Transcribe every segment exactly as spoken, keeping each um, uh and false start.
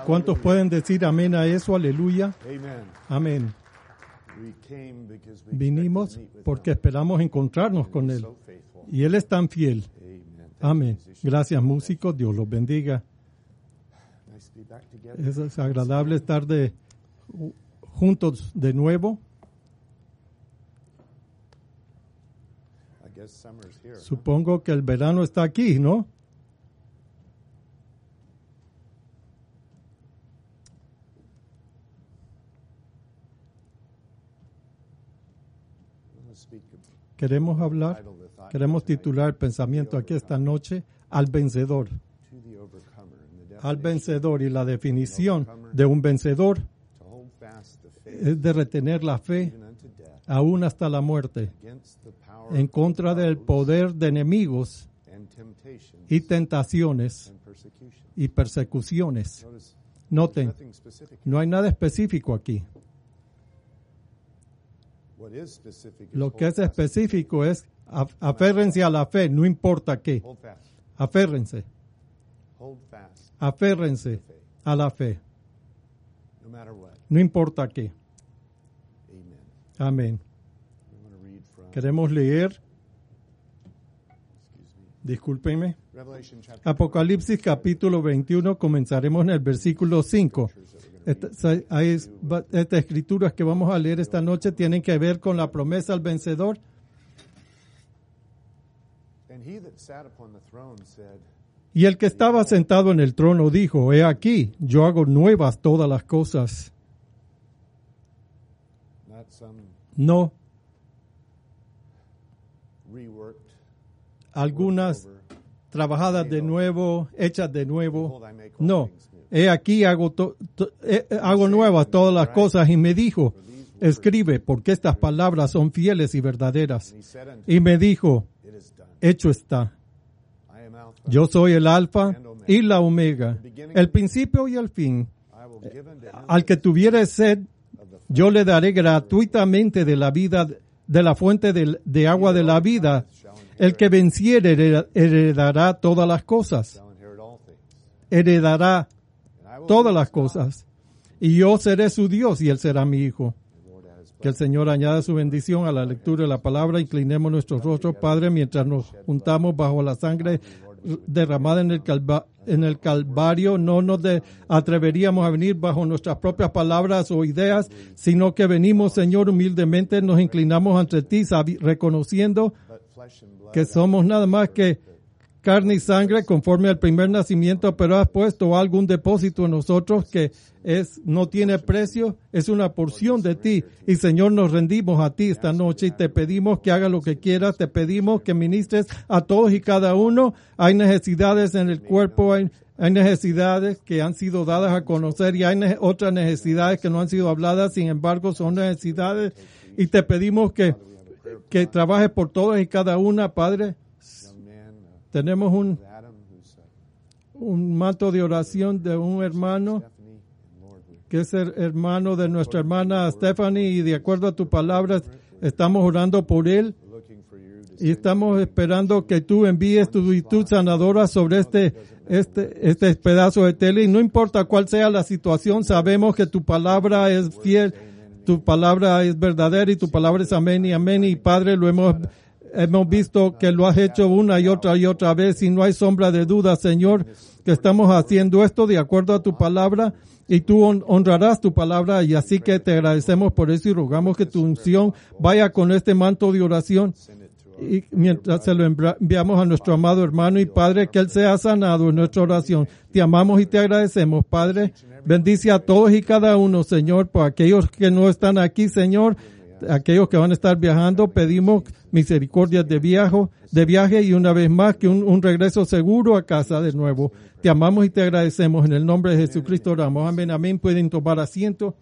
¿Cuántos pueden decir amén a eso? Aleluya. Amén. Vinimos porque esperamos encontrarnos con Él. Y Él es tan fiel. Amén. Gracias, músicos. Dios los bendiga. Es agradable estar de, juntos de nuevo. Supongo que el verano está aquí, ¿no? Queremos hablar, queremos titular el pensamiento aquí esta noche, al vencedor. Al vencedor, y la definición de un vencedor es de retener la fe aún hasta la muerte, en contra del poder de enemigos y tentaciones y persecuciones. Noten, no hay nada específico aquí. Lo que es específico es aférrense a la fe, no importa qué. Aférrense. Aférrense a la fe. No importa qué. Amén. Queremos leer, discúlpenme, Apocalipsis capítulo veintiuno, comenzaremos en el versículo cinco. Estas esta escrituras que vamos a leer esta noche tienen que ver con la promesa al vencedor. Y el que estaba sentado en el trono dijo, he aquí, yo hago nuevas todas las cosas. No algunas trabajadas de nuevo, hechas de nuevo. No, he aquí hago, to, to, eh, hago nuevas todas las cosas. Y me dijo, escribe, porque estas palabras son fieles y verdaderas. Y me dijo, hecho está. Yo soy el Alfa y la Omega, el principio y el fin. Al que tuviere sed, yo le daré gratuitamente de la vida, de la fuente de, de agua de la vida. El que venciere heredará todas las cosas. Heredará todas las cosas. Y yo seré su Dios y él será mi hijo. Que el Señor añada su bendición a la lectura de la palabra. Inclinemos nuestros rostros, Padre, mientras nos juntamos bajo la sangre derramada en el, calva, en el Calvario. No nos de, atreveríamos a venir bajo nuestras propias palabras o ideas, sino que venimos, Señor, humildemente, nos inclinamos ante ti, sabi, reconociendo que somos nada más que carne y sangre conforme al primer nacimiento, pero has puesto algún depósito en nosotros que es no tiene precio, es una porción de ti. Y Señor, nos rendimos a ti esta noche y te pedimos que haga lo que quieras, te pedimos que ministres a todos y cada uno. Hay necesidades en el cuerpo, hay, hay necesidades que han sido dadas a conocer y hay ne- otras necesidades que no han sido habladas, sin embargo son necesidades y te pedimos que, que trabajes por todas y cada una, Padre. Tenemos un, un manto de oración de un hermano que es el hermano de nuestra hermana Stephanie, y de acuerdo a tu palabra estamos orando por él y estamos esperando que tú envíes tu virtud sanadora sobre este, este, este pedazo de tele, y no importa cuál sea la situación, sabemos que tu palabra es fiel, tu palabra es verdadera y tu palabra es amén y amén. Y Padre, lo hemos Hemos visto que lo has hecho una y otra y otra vez, y no hay sombra de duda, Señor, que estamos haciendo esto de acuerdo a tu palabra, y tú honrarás tu palabra, y así que te agradecemos por eso y rogamos que tu unción vaya con este manto de oración, y mientras se lo enviamos a nuestro amado hermano y Padre, que él sea sanado en nuestra oración. Te amamos y te agradecemos, Padre. Bendice a todos y cada uno, Señor, por aquellos que no están aquí, Señor, aquellos que van a estar viajando, pedimos misericordia de viaje, de viaje y una vez más que un, un regreso seguro a casa de nuevo. Te amamos y te agradecemos. En el nombre de Jesucristo oramos. Amén, amén. Pueden tomar asiento.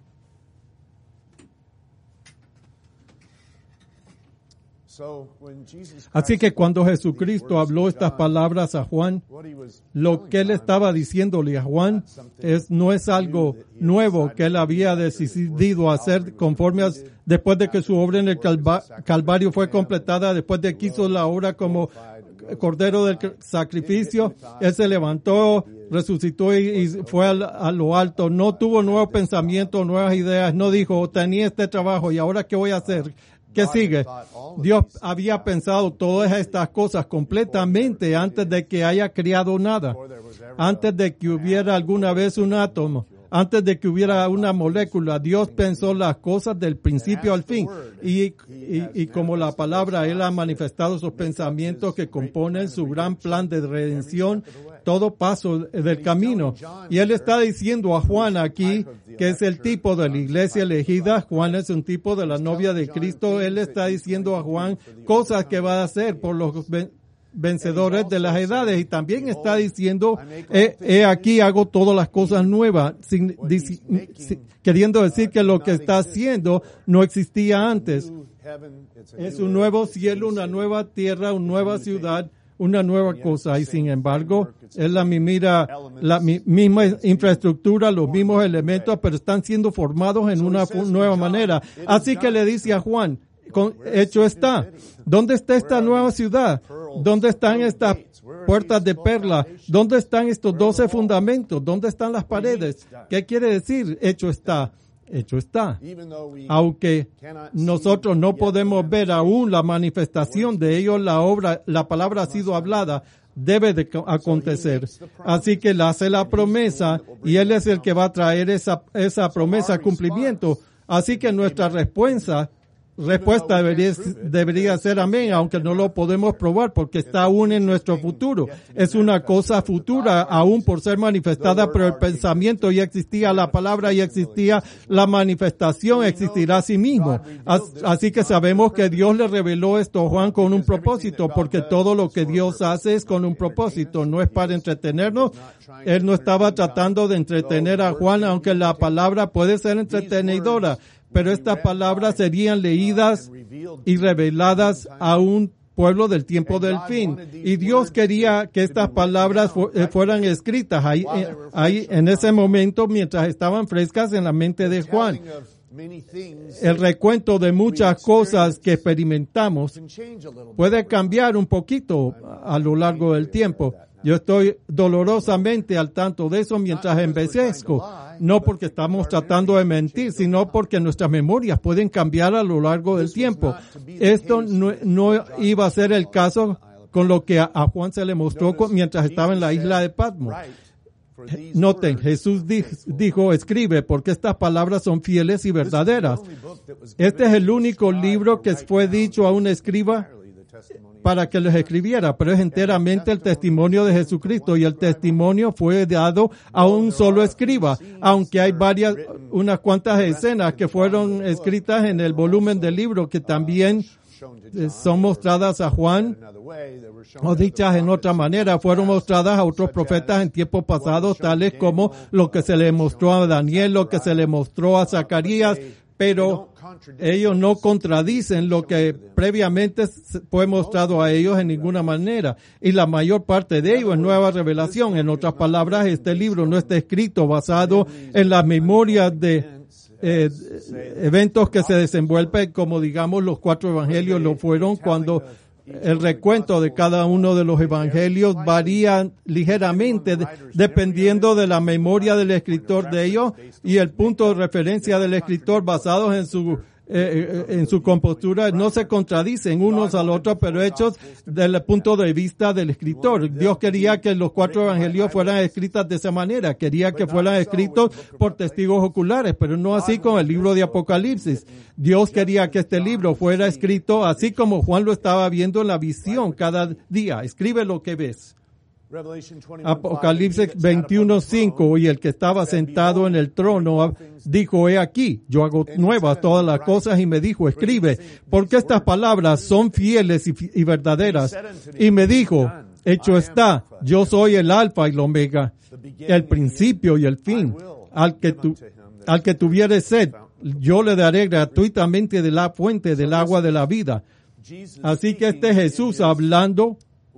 Así que cuando Jesucristo habló estas palabras a Juan, lo que él estaba diciéndole a Juan es, no es algo nuevo que él había decidido hacer conforme a, después de que su obra en el Calva, Calvario fue completada, después de que hizo la obra como cordero del sacrificio, Él se levantó, resucitó y, y fue a, a lo alto. No tuvo nuevos pensamientos, nuevas ideas. No dijo, tenía este trabajo y ahora ¿qué voy a hacer? ¿Qué sigue? Dios había pensado todas estas cosas completamente antes de que haya creado nada, antes de que hubiera alguna vez un átomo, antes de que hubiera una molécula. Dios pensó las cosas del principio al fin. Y, y, y como la palabra, Él ha manifestado esos pensamientos que componen su gran plan de redención, todo paso del camino. Y Él está diciendo a Juan aquí, que es el tipo de la iglesia elegida. Juan es un tipo de la novia de Cristo. Él está diciendo a Juan cosas que va a hacer por los vencedores de las edades, y también está diciendo, he, he aquí hago todas las cosas nuevas, sin, dis, sin, queriendo decir que lo que está haciendo no existía antes. Es un nuevo cielo, una nueva tierra, una nueva ciudad, una nueva cosa, y sin embargo es la misma, la misma infraestructura, los mismos elementos, pero están siendo formados en una nueva manera. Así que le dice a Juan, con, hecho está. ¿Dónde está esta nueva ciudad? ¿Dónde están estas puertas de perla? ¿Dónde están estos doce fundamentos? ¿Dónde están las paredes? ¿Qué quiere decir hecho está? Hecho está. Aunque nosotros no podemos ver aún la manifestación de ello, la obra, la palabra ha sido hablada, debe de acontecer. Así que él hace la promesa y Él es el que va a traer esa, esa promesa a cumplimiento. Así que nuestra respuesta Respuesta debería, debería ser amén, aunque no lo podemos probar porque está aún en nuestro futuro. Es una cosa futura aún por ser manifestada, pero el pensamiento ya existía, la palabra ya existía, la manifestación existirá a sí mismo. Así que sabemos que Dios le reveló esto a Juan con un propósito, porque todo lo que Dios hace es con un propósito, no es para entretenernos. Él no estaba tratando de entretener a Juan, aunque la palabra puede ser entretenedora. Pero estas palabras serían leídas y reveladas a un pueblo del tiempo del fin. Y Dios quería que estas palabras fu- fueran escritas ahí, ahí en ese momento mientras estaban frescas en la mente de Juan. El recuento de muchas cosas que experimentamos puede cambiar un poquito a lo largo del tiempo. Yo estoy dolorosamente al tanto de eso mientras envejezco. No porque estamos tratando de mentir, sino porque nuestras memorias pueden cambiar a lo largo del tiempo. Esto no, no iba a ser el caso con lo que a, a Juan se le mostró mientras estaba en la isla de Patmos. Noten, Jesús dijo, escribe, porque estas palabras son fieles y verdaderas. Este es el único libro que fue dicho a un escriba para que les escribiera, pero es enteramente el testimonio de Jesucristo, y el testimonio fue dado a un solo escriba, aunque hay varias, unas cuantas escenas que fueron escritas en el volumen del libro que también son mostradas a Juan, o dichas en otra manera, fueron mostradas a otros profetas en tiempos pasados, tales como lo que se le mostró a Daniel, lo que se le mostró a Zacarías, pero ellos no contradicen lo que previamente fue mostrado a ellos en ninguna manera. Y la mayor parte de ellos es nueva revelación. En otras palabras, este libro no está escrito basado en las memorias de eh, eventos que se desenvuelven, como digamos los cuatro evangelios lo fueron, cuando el recuento de cada uno de los evangelios varía ligeramente de, dependiendo de la memoria del escritor de ellos y el punto de referencia del escritor basados en su eh, en su compostura. No se contradicen unos al otro, pero hechos desde el punto de vista del escritor. Dios quería que los cuatro evangelios fueran escritos de esa manera. Quería que fueran escritos por testigos oculares, pero no así con el libro de Apocalipsis. Dios quería que este libro fuera escrito así como Juan lo estaba viendo en la visión cada día. Escribe lo que ves. Apocalipsis veintiuno cinco, y el que estaba sentado en el trono dijo, he aquí, yo hago nuevas todas las cosas, y me dijo, escribe, porque estas palabras son fieles y, y verdaderas. Y me dijo, hecho está, yo soy el alfa y el omega, el principio y el fin. Al que tu, al que tuviere sed, yo le daré gratuitamente de la fuente del agua de la vida. Así que este Jesús hablando,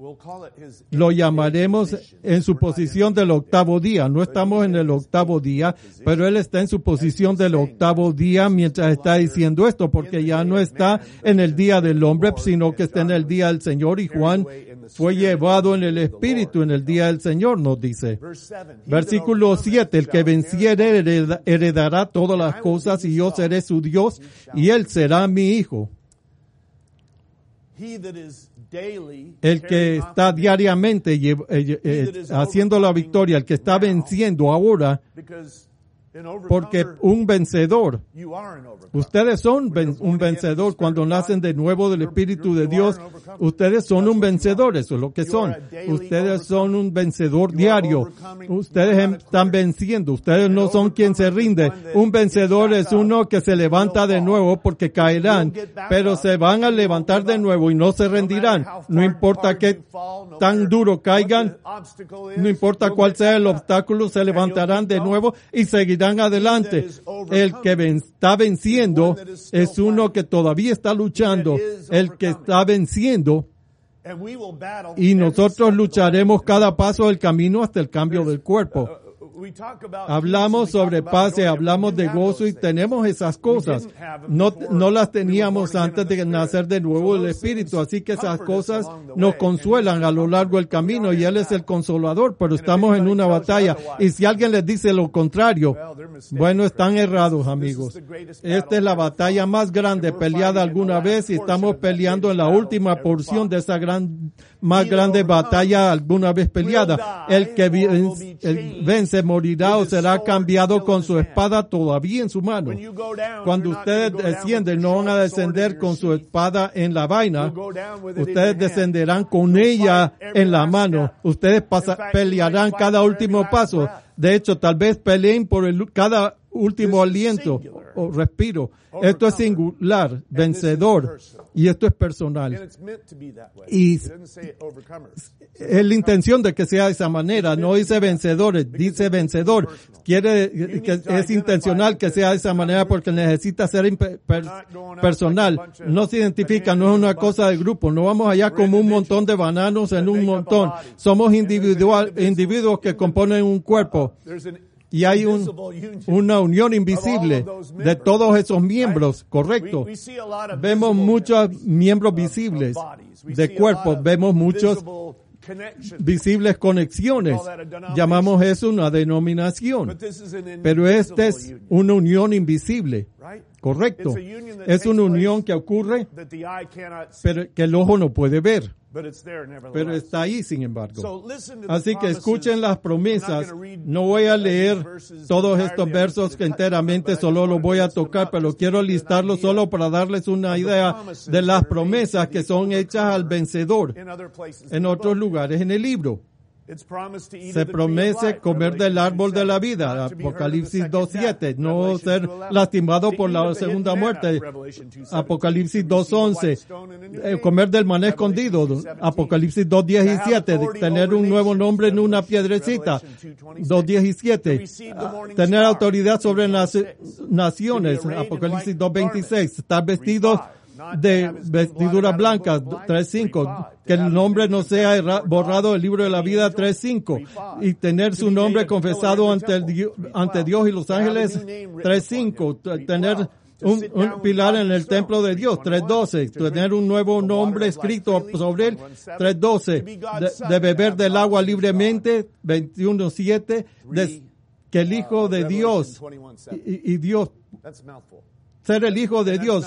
lo llamaremos en su posición del octavo día. No estamos en el octavo día, pero Él está en su posición del octavo día mientras está diciendo esto, porque ya no está en el día del hombre, sino que está en el día del Señor. Y Juan fue llevado en el Espíritu en el día del Señor, nos dice. Versículo siete, el que venciere heredará todas las cosas y yo seré su Dios y él será mi hijo. El que está diariamente eh, eh, haciendo la victoria, el que está venciendo ahora, porque un vencedor, ustedes son ven, un vencedor cuando nacen de nuevo del Espíritu de Dios. Ustedes son un vencedor, eso es lo que son. Ustedes son un vencedor diario. Ustedes están venciendo. Ustedes no son quien se rinde. Un vencedor es uno que se levanta de nuevo porque caerán, pero se van a levantar de nuevo y no se rendirán. No importa qué tan duro caigan, no importa cuál sea el obstáculo, se levantarán de nuevo y seguirán adelante. El que ven, está venciendo es uno que todavía está luchando. El que está venciendo, y nosotros lucharemos cada paso del camino hasta el cambio del cuerpo. Hablamos sobre paz y hablamos de gozo y tenemos esas cosas. No, no las teníamos antes de nacer de nuevo el Espíritu, así que esas cosas nos consuelan a lo largo del camino y Él es el consolador, pero estamos en una batalla. Y si alguien les dice lo contrario, bueno, están errados, amigos. Esta es la batalla más grande peleada alguna vez y estamos peleando en la última porción de esa gran, más grande batalla alguna vez peleada. El que vence, el vence morirá o será cambiado con su espada todavía en su mano. Cuando ustedes descienden, no van a descender con su espada en la vaina. Ustedes descenderán con ella en la mano. Ustedes pasa, pelearán cada último paso. De hecho, tal vez peleen por el, cada último aliento o respiro. Esto es singular, vencedor, y esto es personal. Y es la intención de que sea de esa manera. No dice vencedores, dice vencedor. Quiere que es intencional que sea de esa manera porque necesita ser per, personal. No se identifica, no es una cosa de grupo. No vamos allá como un montón de bananos en un montón. Somos individual, individuos que componen un cuerpo. Y hay un, una unión invisible de todos esos miembros, correcto. Vemos muchos miembros visibles de cuerpos, vemos muchos visibles conexiones. Llamamos eso una denominación. Pero esta es una unión invisible, correcto. Es una unión que ocurre, pero que el ojo no puede ver. Pero está ahí, sin embargo. Así que escuchen las promesas. No voy a leer todos estos versos que enteramente, solo los voy a tocar, pero quiero listarlos solo para darles una idea de las promesas que son hechas al vencedor en otros lugares en el libro. Se promete comer del árbol de la vida, Apocalipsis dos siete, no ser lastimado por la segunda muerte, Apocalipsis dos once, eh, comer del maná escondido, Apocalipsis dos diecisiete, tener un nuevo nombre en una piedrecita, dos diecisiete, tener autoridad sobre las naciones, Apocalipsis dos veintiséis, estar vestidos de vestiduras blancas, tres cinco, que el nombre no sea erra, borrado del libro de la vida, tres cinco, y tener su nombre confesado ante, el, ante Dios y los ángeles, tres cinco, tener un, un pilar en el templo de Dios, tres doce, tener un nuevo nombre escrito sobre él, tres doce, de, de beber del agua libremente, veintiuno siete, de, que el Hijo de Dios y, y Dios ser el Hijo de Dios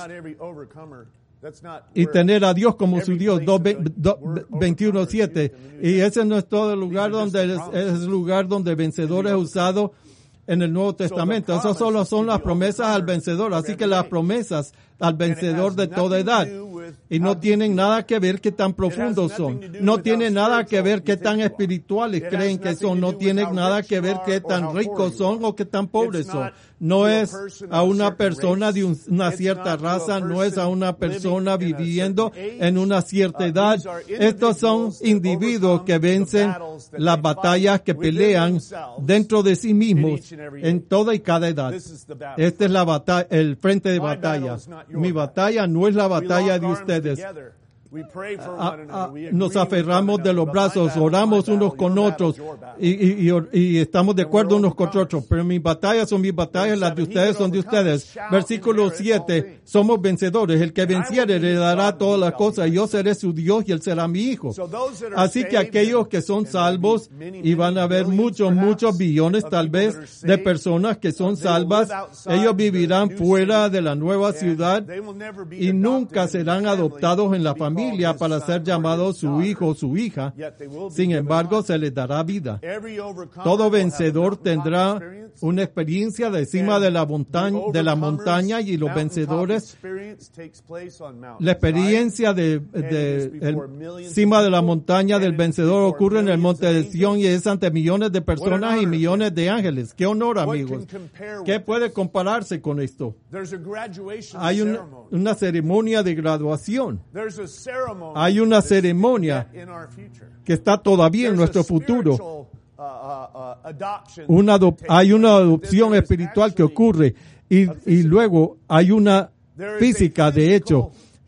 y tener a Dios como su Dios, veintiuno siete. Y ese no es todo el lugar donde es, es el lugar donde vencedor es usado en el Nuevo Testamento. Esas solo son las promesas al vencedor. Así que las promesas al vencedor de toda edad. Y no tienen nada que ver qué tan profundos son. No tienen nada que ver qué tan espirituales creen que son. No tienen nada que ver qué tan ricos son o qué tan pobres son. No es a una persona de un, una cierta raza, no es a una persona viviendo en una cierta edad. Estos son individuos que vencen las batallas que pelean dentro de sí mismos en toda y cada edad. Esta es la batalla, el frente de batalla. Mi batalla no es la batalla de ustedes. a- a- nos aferramos de los brazos, oramos unos con otros y, y, y, y estamos de acuerdo unos con otros, pero mis batallas son mis batallas, las de ustedes son de ustedes. Versículo siete, somos vencedores, el que venciere le dará todas las cosas, y yo seré su Dios y él será mi hijo. Así que aquellos que son salvos, y van a haber muchos, muchos billones tal vez de personas que son salvas, ellos vivirán fuera de la nueva ciudad y nunca serán adoptados en la familia para ser llamados su hijo o su hija. Sin embargo, se les dará vida. Todo vencedor tendrá una experiencia de cima de la montaña, de la montaña y los vencedores, la experiencia de, de el, cima de la montaña del vencedor ocurre en el monte de Sión y es ante millones de personas y millones de ángeles. ¡Qué honor, amigos! ¿Qué puede compararse con esto? Hay un, una ceremonia de graduación. Hay una ceremonia que está todavía en nuestro futuro. Una adop- hay una adopción espiritual que ocurre y, y luego hay una física, de hecho.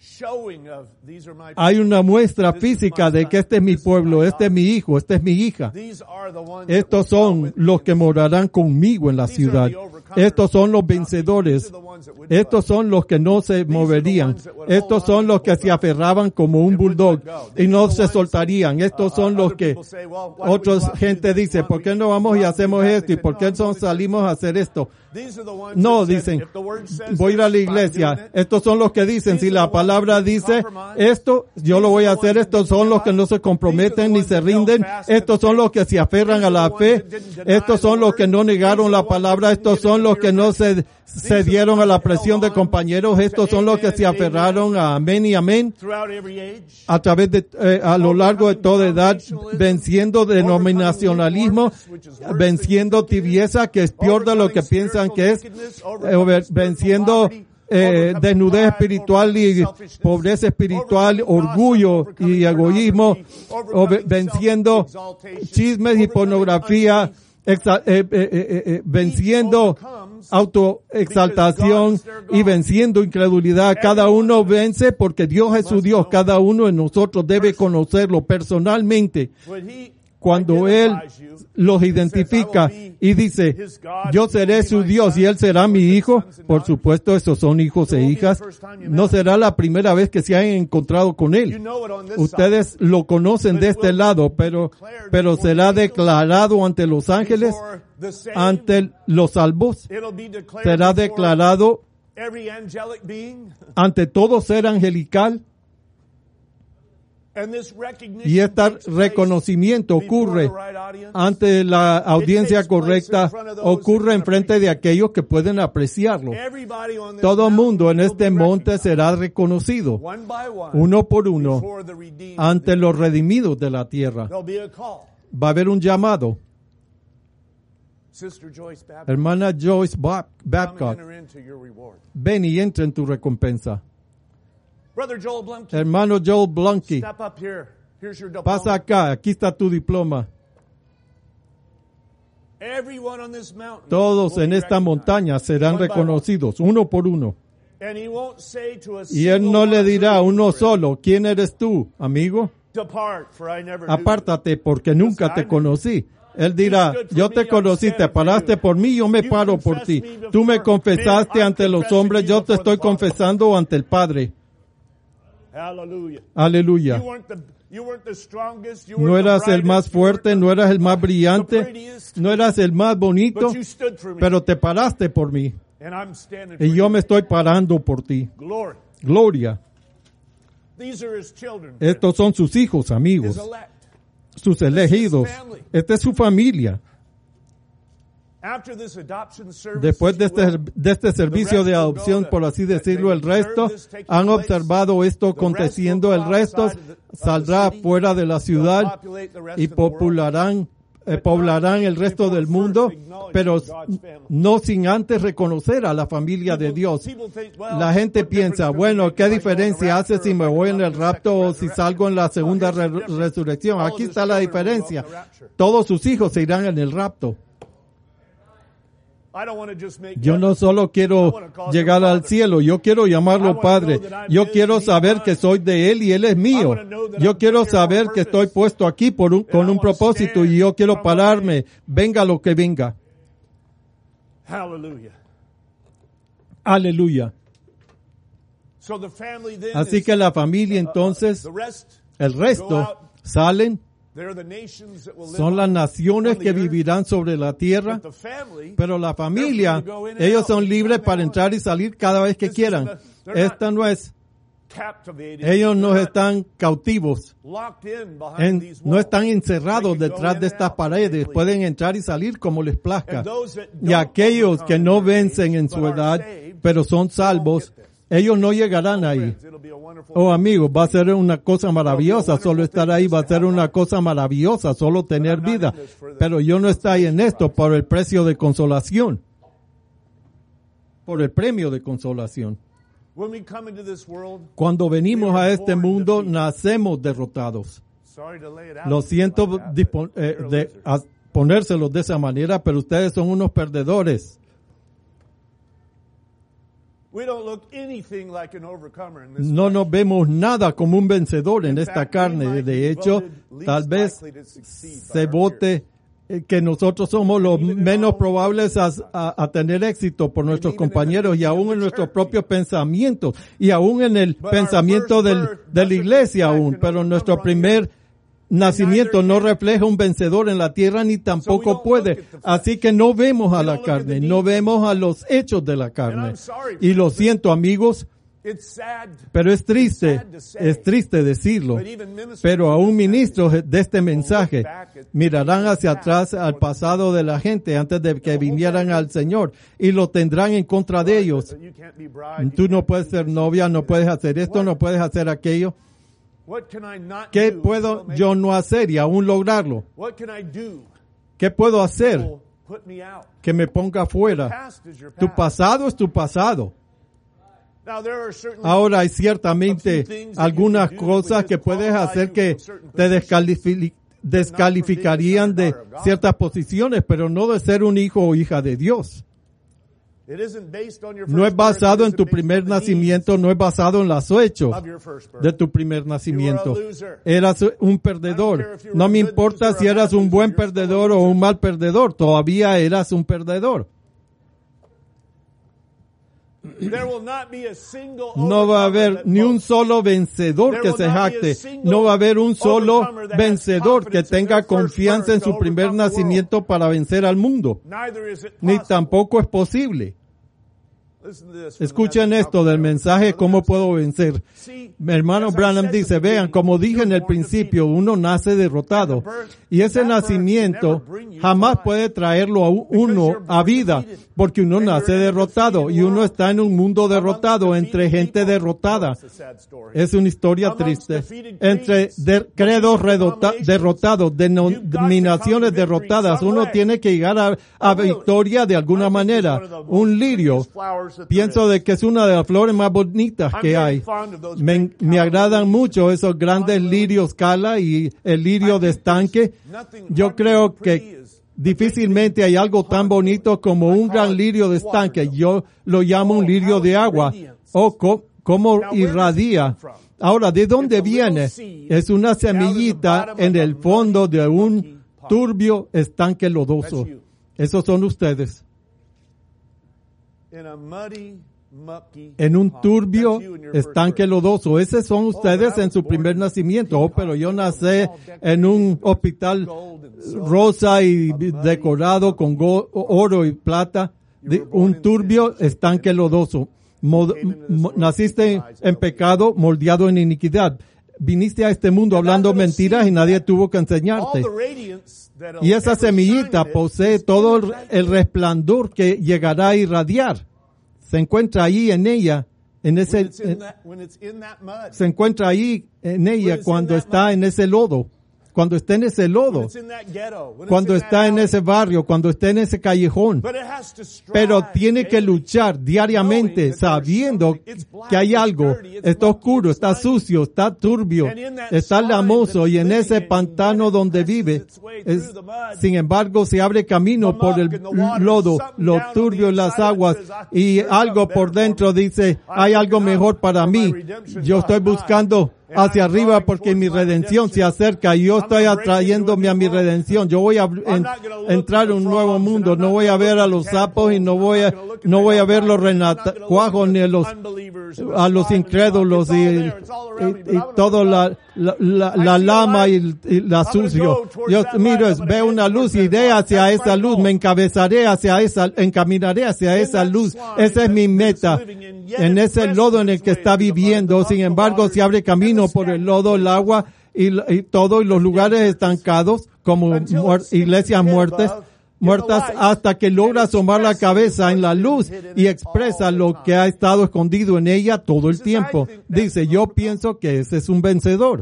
Hay una muestra física de que este es mi pueblo, este es mi hijo, esta es mi hija. Estos son los que morarán conmigo en la ciudad. Estos son los vencedores. Estos son los que no se moverían. Estos son los que se aferraban como un bulldog y no se soltarían. Estos son los que otra gente dice, ¿por qué no vamos y hacemos esto? ¿Y por qué no salimos a hacer esto? No, dicen, voy a ir a la iglesia. Estos son los que dicen, si la palabra dice esto, yo lo voy a hacer. Estos son los que no se comprometen ni se rinden. Estos son los que se aferran a la fe. Estos son los que no negaron la palabra. Estos son los que no se cedieron a la presión de compañeros. Estos son los que se aferraron a amén y amén a través de, eh, a lo largo de toda edad, venciendo denominacionalismo, venciendo tibieza, que es peor de lo que piensan que es, eh, venciendo eh, desnudez espiritual y pobreza espiritual, orgullo y egoísmo, o ve- venciendo chismes y pornografía, exa- eh, eh, eh, eh, venciendo autoexaltación y venciendo incredulidad. Cada uno vence porque Dios es su Dios. Cada uno de nosotros debe conocerlo personalmente. Cuando Él los identifica y dice, yo seré su Dios y Él será mi hijo, por supuesto, esos son hijos e hijas. No será la primera vez que se hayan encontrado con Él. Ustedes lo conocen de este lado, pero, pero será declarado ante los ángeles, ante los salvos, será declarado ante todo ser angelical. Y este reconocimiento ocurre ante la audiencia correcta, ocurre en frente de aquellos que pueden apreciarlo. Todo mundo en este monte será reconocido, uno por uno, ante los redimidos de la tierra. Va a haber un llamado. Hermana Joyce Bab- Babcock, ven y entra en tu recompensa. Brother Joel Blumke, Hermano Joel Blumke, step up here. Here's your diploma. pasa acá, aquí está tu diploma. Everyone on this mountain Todos will en be esta recognized. montaña serán One by reconocidos, uno por uno. And he won't say to a Y él single no one le of dirá a you, uno friend, solo, ¿quién eres tú, amigo? Depart, for I never knew you. Apártate porque nunca te conocí. Él dirá, yo te conocí, te paraste por mí, yo me paro por ti. Tú me confesaste ante los hombres, yo te estoy confesando ante el Padre. Hallelujah. Aleluya. You weren't the, you weren't the strongest, you No weren't the eras el más brightest, you weren't fuerte, the- no eras el más the brillante, prettiest, no eras el más bonito, but you stood for me. pero te paraste por mí. And I'm standing Y for yo you. me estoy parando por ti. Glory. Gloria. These are his children. Estos son sus hijos, His amigos, elect. sus elegidos. Esta es su familia. After this adoption service, Después de if you will, este, de este servicio de adopción, por así decirlo, el resto han observado esto aconteciendo. El resto saldrá fuera de la ciudad y popularán, eh, poblarán el resto del mundo, pero no sin antes reconocer a la familia de Dios. La gente piensa, bueno, ¿qué diferencia hace si me voy en el rapto o si salgo en la segunda re- resurrección? Aquí está la diferencia. Todos sus hijos se irán en el rapto. I don't want to just make Yo no solo quiero llegar al cielo, yo quiero llamarlo Padre. Yo quiero saber que soy de Él y Él es mío. Yo quiero saber que estoy puesto aquí por un, con un propósito y yo quiero pararme, venga lo que venga. Hallelujah. Aleluya. So the family then Así is, que la familia entonces, the rest, el resto, salen, they're the nations that will live son las on- naciones on the que earth. vivirán sobre la tierra. But the family, Pero la familia, ellos son libres para entrar y salir cada vez que quieran. Esta no es, captivated, ellos no they're not están cautivos, locked in behind en- these no walls. están encerrados They can go detrás in de and estas out paredes, freely. pueden entrar y salir como les plazca. And those that Y don't aquellos que overcome no in their vencen age, en but su are edad, saved, pero son salvos, ellos no llegarán ahí. friends, it'll be a wonderful Oh amigos, va a ser una cosa maravillosa solo estar ahí, va a ser una cosa maravillosa solo tener vida. Pero yo no estoy en esto por el precio de consolación, por el premio de consolación. When we come into this world, Cuando venimos a este mundo, nacemos derrotados. sorry to lay it out Lo siento like that, dispo- but eh, you're a de loser. a ponérselos de esa manera, pero ustedes son unos perdedores. We don't look anything like an overcomer in this No flesh. nos vemos nada como un vencedor en In esta fact, we carne. might De be hecho, voted least tal vez likely to succeed by se our vote eh, que nosotros somos los menos probables a, a- a tener éxito por nuestros compañeros y aún en nuestros propios pensamientos y aún en el pensamiento del- de la iglesia aún. Pero nuestro primer nacimiento no refleja un vencedor en la tierra ni tampoco puede. Así que no vemos a la carne, no vemos a los hechos de la carne. Y lo siento amigos, It's sad, pero es triste, es triste decirlo. but even ministers Pero of aún this ministros message de este mensaje will look back at- mirarán hacia atrás al pasado de la gente antes de que vinieran al Señor y lo tendrán en contra de ellos. You can't be bride, Tú you no can't puedes do ser this, novia, you no can't puedes do that. hacer esto, no puedes hacer aquello. What can I not ¿Qué do puedo to make- yo no hacer y aún lograrlo? What can I do ¿Qué puedo that hacer will put me out? que me ponga fuera? Past is your Tu past. pasado es tu pasado. Now, there are certainly Ahora hay ciertamente algunas cosas que puedes hacer que te descalifi- descalificarían de ciertas posiciones, pero no de ser un hijo o hija de Dios. It isn't based on your No es first birth, basado it en tu isn't based primer on the nacimiento, no es basado en los hechos needs of your first birth. de tu primer nacimiento. Eras un perdedor. No me importa si eras un buen perdedor o un mal perdedor, todavía eras un perdedor. There will not be a single No va a overcomer haber that ni un boasts. solo vencedor que se jacte. No va a haber un solo vencedor que tenga confianza en su primer nacimiento para vencer al mundo. Neither is it Ni possible. tampoco es posible. Listen to this from the Escuchen message. esto del mensaje, ¿cómo puedo vencer? See, Mi hermano as I Branham said dice, at the vean, beginning, como dije en el you're born principio, defeated. uno nace derrotado. Y ese nacimiento jamás puede traerlo a uno a vida, porque uno nace derrotado y uno está en un mundo derrotado, entre gente derrotada. It's a sad story. Es una historia triste. Entre de- credos redota- derrotados, denominaciones derrotadas, uno tiene que llegar a, a victoria de alguna manera. Un lirio, pienso de que es una de las flores más bonitas que hay. Me, me agradan mucho esos grandes lirios cala y el lirio de estanque. Yo creo que difícilmente hay algo tan bonito como un gran lirio de estanque. Yo lo llamo un lirio de agua. O co- cómo irradia. Ahora, ¿de dónde viene? Es una semillita en el fondo de un turbio estanque lodoso. Esos son ustedes. In a muddy, mucky En un pond. turbio That's you in your first estanque birth. lodoso. Esos son ustedes en su primer nacimiento. Oh, pero yo nací en un hospital rosa y decorado con go- oro y plata. De un turbio estanque lodoso. Mod- mo- naciste en pecado, moldeado en iniquidad. Viniste a este mundo hablando mentiras y nadie tuvo que All enseñarte. the radiance that'll Y esa ever shine semillita in it posee is todo el, inside el you. resplandor que llegará a irradiar. Se encuentra ahí en ella, en ese, When it's in en- that- when it's in that mud. se encuentra ahí en ella cuando está en ese lodo, cuando esté en ese when lodo, it's in that ghetto, when cuando it's in está that en alley. ese barrio, cuando esté en ese callejón. But it has to strive Pero tiene que daily, luchar diariamente knowing that there's sabiendo something. It's black, que hay it's algo. dirty, it's Está mucky, oscuro, it's está slimy. sucio, está turbio, And in that está slime lamoso that y en it's ese living in, pantano when it donde presses vive, its way es- through the mud, sin embargo se abre camino the por el muck and the water, lodo, something lo down on turbio the en las inside aguas says, "I- y there's algo something por better dentro for me. dice, I'm hay algo looking mejor up, para for my mí. redemption Yo draws estoy nigh. buscando And hacia I'm arriba drawing porque towards mi my redención se redemption. acerca y yo I'm estoy gonna break into a atrayéndome a new mi world. redención. Yo voy a I'm en- not gonna look entrar at en un the nuevo frogs, mundo. and I'm No not voy a gonna ver look a at los the sapos y no tadpoles, voy I'm a, not gonna look at no the voy a ver los hellfires, I'm not gonna look renacuajos at ni the los unbelievers, a the los slime and the muck. incrédulos It's all y, there, it's all around me, y- but y I'm gonna todo look la, up. la, la, I la see a lama light. y, y la I'm gonna sucio. go towards Yo that miro, light. es- I'm veo gonna una head luz y towards that iré light. hacia That's esa my luz, goal. me encabezaré hacia esa, encaminaré hacia In esa that luz. slime Esa es mi that- meta. that's living in, yet En it ese presses lodo en el its que way está through the mud, viviendo, the sin muck, the embargo, waters, se abre and camino the por el stagnant lodo, el places. agua y, y todo y los lugares estancados como Until muer- it sticks iglesias its head muertes. above muertas in the light, hasta que logra and asomar la expresses cabeza en la what's been luz hidden y all expresa the lo time. que ha estado escondido en ella todo el He says, tiempo. "I think that's Dice, an yo overcomer." pienso que ese es un vencedor.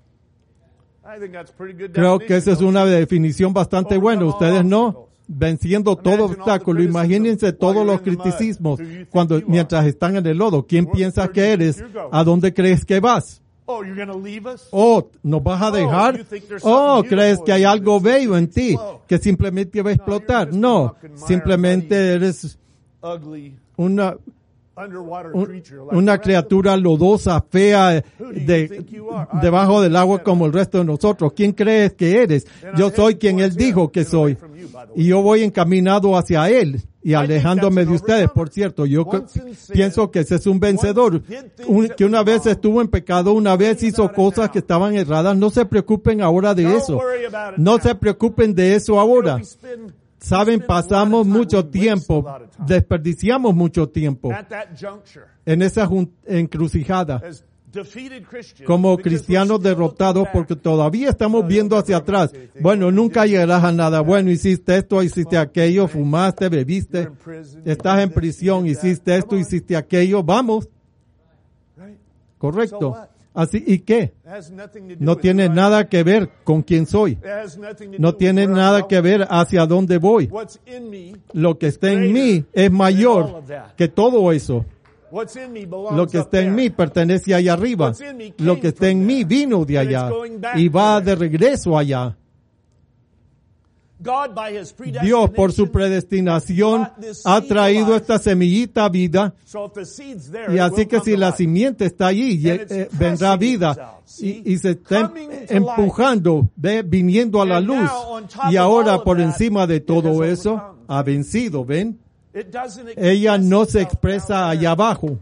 I think that's a pretty good Creo que esa es definition, una don't you? definición bastante Overcome buena. all Ustedes no, obstacles. venciendo todo Imagine all the obstáculo. criticism Imagínense while todos you're los in the mud. criticismos Who you think cuando you are. mientras están en el lodo. ¿Quién Where- piensas where que do you eres? think you're going? ¿A dónde crees que vas? Oh, you're going to leave us? Oh, ¿nos vas a Oh, dejar? you think there's Oh, something ¿crees beautiful que hay in you algo that's bello just en ti explode? que simplemente va a explotar? just a No, muck and mire simplemente muddy, eres Ugly una underwater un- creature like una the rest of criatura lodosa, fea, Who do you de, think you are? I debajo believe del you agua said como el resto de nosotros. ¿Quién crees que eres? And Yo I'm soy heading quien Él towards him dijo que and away soy. from you, by the way. Y yo voy encaminado hacia Él y think alejándome that's de an ustedes. overcomer. Por cierto, yo Once que- in sin, pienso que ese es un vencedor. once did things Un- that que una were vez wrong. estuvo en pecado, una vez worry hizo about it cosas now. que estaban erradas. No se preocupen ahora de Don't eso. worry about it No now. se preocupen de eso You know, ahora. we spend- we Saben, spend a lot of pasamos time, mucho we waste a tiempo, lot of time desperdiciamos mucho tiempo at that juncture en esa jun- encrucijada as defeated Christians, como because we're cristianos still derrotados looking porque back. todavía estamos No, viendo you'll hacia never atrás. amount to anything. Bueno, What you nunca did, llegarás a you nada. did Bueno, that. hiciste esto, hiciste aquello, fumaste, bebiste, You're in prison, you estás did en this, you prisión, did that. hiciste esto, Come on. hiciste aquello. Vamos, Right? So correcto. what? Así, ¿y qué? It has nothing to do No with tiene who I am. nada que ver con quién soy. It has nothing to No do tiene with where nada I'm que going. ver hacia dónde voy. What's in me, Lo que está en greater mí es than all mayor of that. que todo eso. What's in me belongs Lo que up está en there. mí pertenece allá arriba. What's in me came Lo que está en from mí there. vino de And it's allá going back y va to de there. regreso allá. God, by his Dios, por su predestination, predestinación, brought this ha seed traído alive. esta semillita a vida. So if the seed's there, Y it así will que come si to la life. simiente está allí, And it's eh, vendrá pressing vida. itself, see? Y, y se está Coming to empujando, ve, viniendo a la And luz. now, on top Y of ahora, all of por that, encima de it todo has eso, overcome. ha vencido, ¿ven? It doesn't Ella express no se itself expresa down there. allá abajo.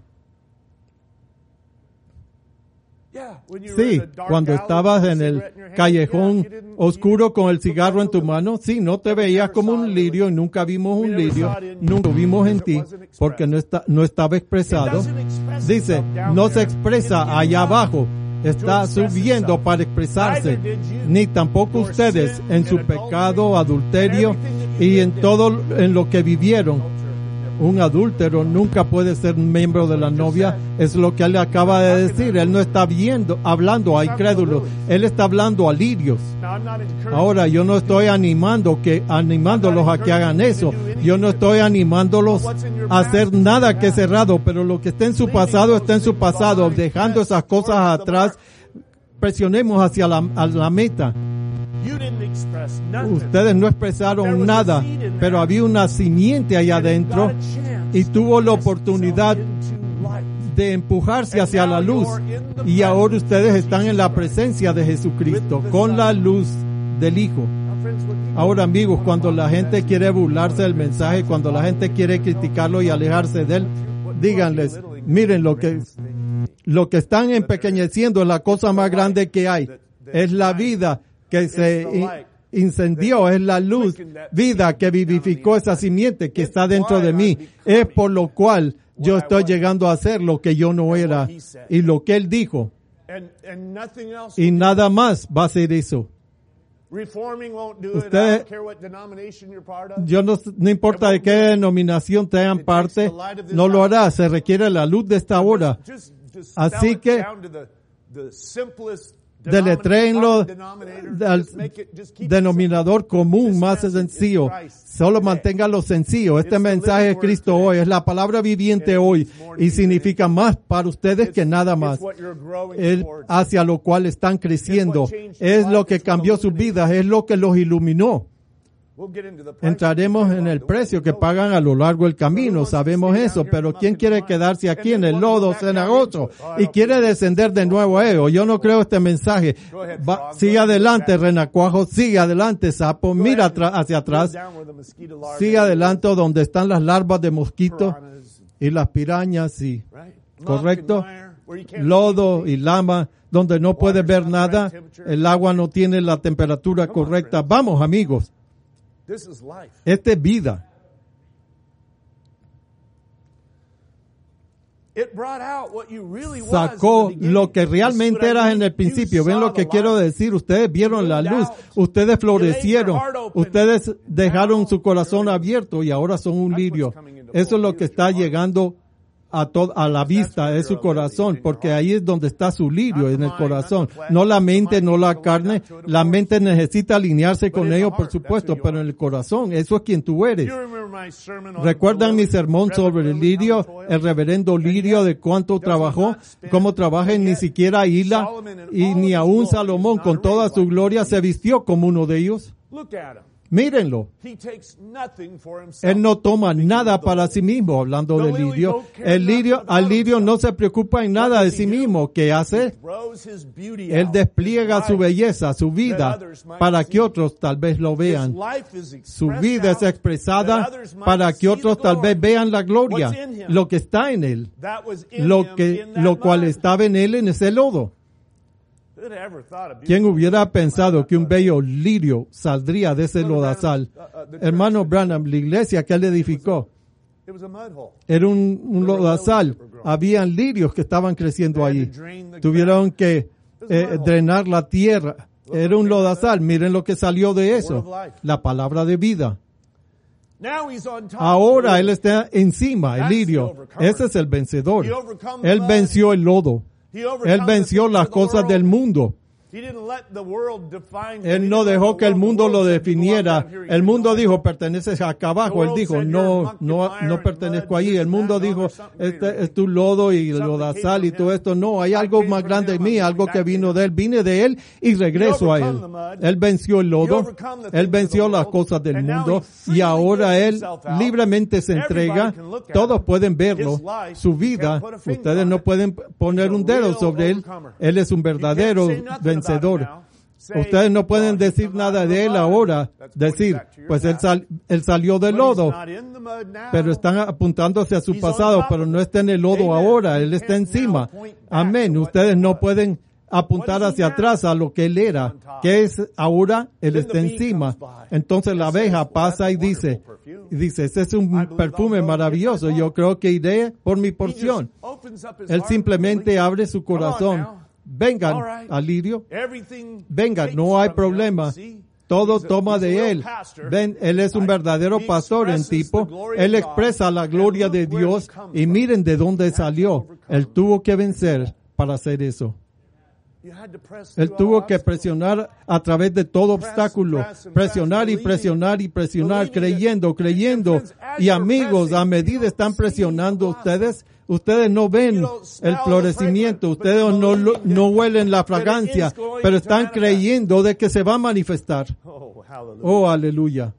Yeah, when you were Sí, in the dark cuando alley estabas with a en el cigarette in your hand, callejón yeah, you didn't- oscuro you con el didn't look cigarro like en tu a little- mano, sí, no te veías como un lirio, nunca vimos un lirio, nunca vimos en ti, porque no, está, no estaba expresado. Dice, no se expresa allá abajo, está subiendo para expresarse, ni tampoco ustedes en su pecado, adulterio y en todo en lo que vivieron. Un adúltero nunca puede ser miembro de la novia, es lo que él acaba de decir. Él no está viendo, hablando a incrédulos, él está hablando a lirios. Now, I'm not encouraging Ahora, yo no estoy animando que, animándolos a que hagan eso. Yo no estoy animándolos a hacer nada que es cerrado, pero lo que está en su pasado está en su pasado. Dejando esas cosas atrás, presionemos hacia la, a la meta. You didn't express nothing. Ustedes no expresaron nada, pero había una simiente allá And it adentro got a chance y tuvo la to press oportunidad itself into light. de empujarse hacia la luz. Y ahora ustedes están en la presencia de Jesucristo, con la luz del Hijo. Now, friends, what people Ahora, amigos, cuando la gente quiere burlarse del mensaje, cuando la gente quiere criticarlo y alejarse de él, díganles, miren lo que, lo que están empequeñeciendo es la cosa más grande que hay. Es la vida que se in- incendió, es la luz, vida que vivificó esa simiente que está dentro de mí. Es por lo cual yo estoy llegando a ser lo que yo no era y lo que él dijo. and, and nothing else. Y nada más va a ser eso. Reforming won't do it. I Ustedes- don't care what denomination you're part of. Yo no, no importa de qué denominación tengan parte, no lo hará. Se requiere la luz de esta hora. Just, just Así distill it que- down to the, the simplest Deletréenlo denominator, al just make it- just keep it denominador común más sencillo. Solo manténgalo sencillo. Este mensaje es Cristo hoy, es la palabra viviente hoy y significa más para ustedes que nada más. It's what you're growing Es towards. hacia lo cual están creciendo. Es lo que cambió sus vidas, es lo que los iluminó. We'll get into the price Entraremos en el precio que pagan a lo largo del camino, sabemos eso, pero ¿quién quiere quedarse aquí en el lodo cenagoso y quiere descender de nuevo a ello? Yo no creo este mensaje. Va, sigue adelante, renacuajo, sigue adelante, sapo, mira atra- hacia atrás, down where the mosquito larvae sigue adelante donde están las larvas de mosquitos y las pirañas y right? correcto, Muck and mire, where you can't lodo y lama, donde no puedes ver nada, el agua no tiene la temperatura correcta. Vamos, amigos. This is life. Esta es vida. It brought out what you really was Sacó in the beginning. lo que This is realmente what I eras mean. en el principio. You ¿Ven saw lo que the quiero light. decir? Ustedes vieron la luz. Ustedes florecieron. Ustedes dejaron su corazón abierto y ahora son un lirio. Eso es lo que está llegando a, to- a la vista, es su corazón, porque ahí es donde está su lirio, en el corazón. No la mente, no la carne. La mente necesita alinearse con ello, por supuesto, pero en el corazón, eso es quien tú eres. You remember my sermon on ¿Recuerdan the mi Lord? sermón sobre el Reverend lirio, William Toyle? el reverendo Lirio, de cuánto trabajó, cómo trabaja, y ni siquiera Hila, y ni aún Salomón con toda su gloria se vistió como uno de ellos? Look at him. Mírenlo. He takes nothing for himself. Él no toma nada para sí mismo, hablando del lirio. El lirio, al lirio no se preocupa en nada de sí mismo. ¿Qué hace? Throws his beauty Él out. despliega His su life. belleza, su vida, para que otros tal vez lo His vean. life is Su expressed vida es out expresada that others might para que see otros the tal vez glory. vean la gloria, What's in him? lo que está en él, That was in lo him que, in that lo cual mud. estaba en él en ese lodo. Who'd ever thought a ¿Quién beautiful hubiera woman pensado like que un that? bello lirio saldría de ese lodazal? Hermano Branham, la iglesia que él edificó It was a mud hole. era un, un lodazal. Habían lirios que estaban creciendo allí. Tuvieron que eh, drenar la tierra. Era un lodazal. Miren lo que salió de eso. La palabra de vida. Now he's on top. Ahora él está encima, el lirio. Ese es el vencedor. Él venció el lodo. He overcome Él the venció things las of the cosas world. del mundo. He didn't let the world define him. Él He no didn't let dejó the que el world- mundo the lo world said, "You belong definiera. down here, you El mundo belong dijo, down here." perteneces acá abajo. Él dijo, no, no, no pertenezco allí. El mundo dijo, este es tu lodo y lodazal y todo esto. No, hay algo más grande en mí, algo que vino de él. Vine de él y regreso a él. Él venció el lodo. Él venció las cosas del mundo y ahora él libremente se entrega. Todos pueden verlo. Su vida, ustedes no pueden poner un dedo sobre él. Él es un verdadero vencedor. Ustedes no pueden decir nada de él ahora. Decir, pues él, sal, él salió del lodo, pero están apuntándose a su pasado, pero no está en el lodo ahora. Él está encima. Amén. Ustedes no pueden apuntar hacia atrás a lo que él era. ¿Qué es ahora? Él está encima. Entonces la abeja pasa y dice, y dice, ese es un perfume maravilloso. Yo creo que iré por mi porción. Él simplemente abre su corazón. Vengan al lirio. Vengan, no hay problema. Todo toma de él. Ven, él es un verdadero pastor en tipo. Él expresa la gloria de Dios y miren de dónde salió. Él tuvo que vencer para hacer eso. Él tuvo que presionar a través de todo obstáculo, presionar y presionar y presionar, creyendo, creyendo. Y amigos, a medida están presionando ustedes, ustedes no ven el florecimiento, ustedes no, no huelen la fragancia, pero están creyendo de que se va a manifestar. Oh, aleluya.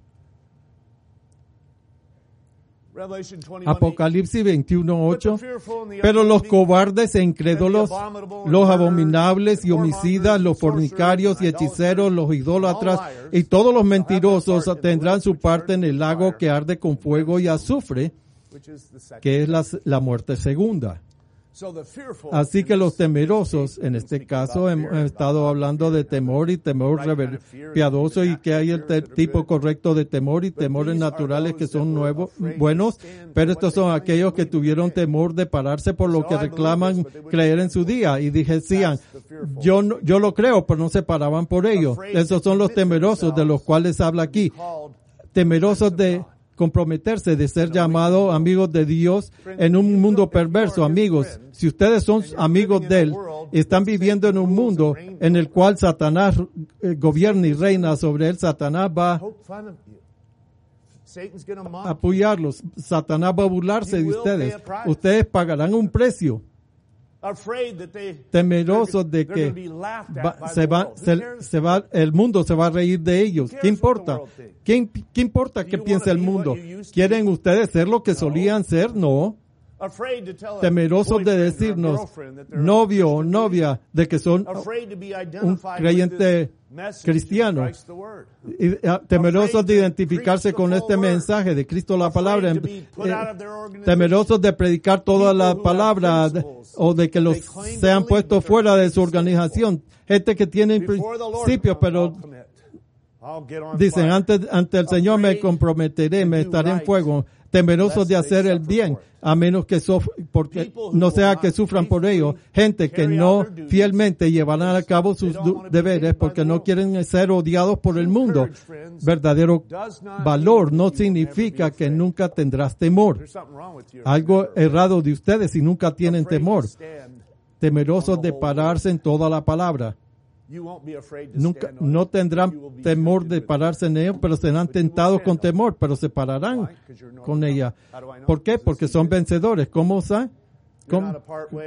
Apocalipsis veintiuno ocho. Pero los cobardes e incrédulos, los abominables y homicidas, los fornicarios y hechiceros, los idólatras y todos los mentirosos tendrán su parte en el lago que arde con fuego y azufre, que es la, la muerte segunda. Así que los temerosos, en este caso hemos estado hablando de temor y temor rever- piadoso, y que hay el te- tipo correcto de temor y temores naturales que son nuevos, buenos, pero estos son aquellos que tuvieron temor de pararse por lo que reclaman creer en su día y decían, yo, no, yo lo creo, pero no se paraban por ello. Esos son los temerosos de los cuales habla aquí. Temerosos de comprometerse de ser llamados amigos de Dios en un mundo perverso. Amigos, si ustedes son amigos de Él, están viviendo en un mundo en el cual Satanás eh, gobierna y reina sobre Él, Satanás va a apoyarlos. Satanás va a burlarse de ustedes. Ustedes pagarán un precio. Temerosos de que va, se va, se, se va, el mundo se va a reír de ellos. ¿Qué importa? ¿Qué, qué importa qué piensa el mundo? ¿Quieren ustedes ser lo que solían ser? No. Temerosos de decirnos, novio o novia, de que son un creyente cristiano, y, uh, temerosos de identificarse con este mensaje de Cristo la palabra, eh, temerosos de predicar toda la palabra de, o de que los sean puestos fuera de su organización, gente que tiene principios, pero dicen, antes ante el Señor me comprometeré, me estaré en fuego. Temerosos de hacer el bien, a menos que sof- porque no sea que sufran por ello. Gente que no fielmente llevarán a cabo sus du- deberes porque no quieren ser odiados por el mundo. Verdadero valor no significa que nunca tendrás temor. Algo errado de ustedes si nunca tienen temor. Temerosos de pararse en toda la palabra. Nunca, no tendrán temor de pararse en ello, pero serán tentados con temor, pero se pararán con ella. ¿Por qué? Porque son vencedores. ¿Cómo saben? ¿Cómo?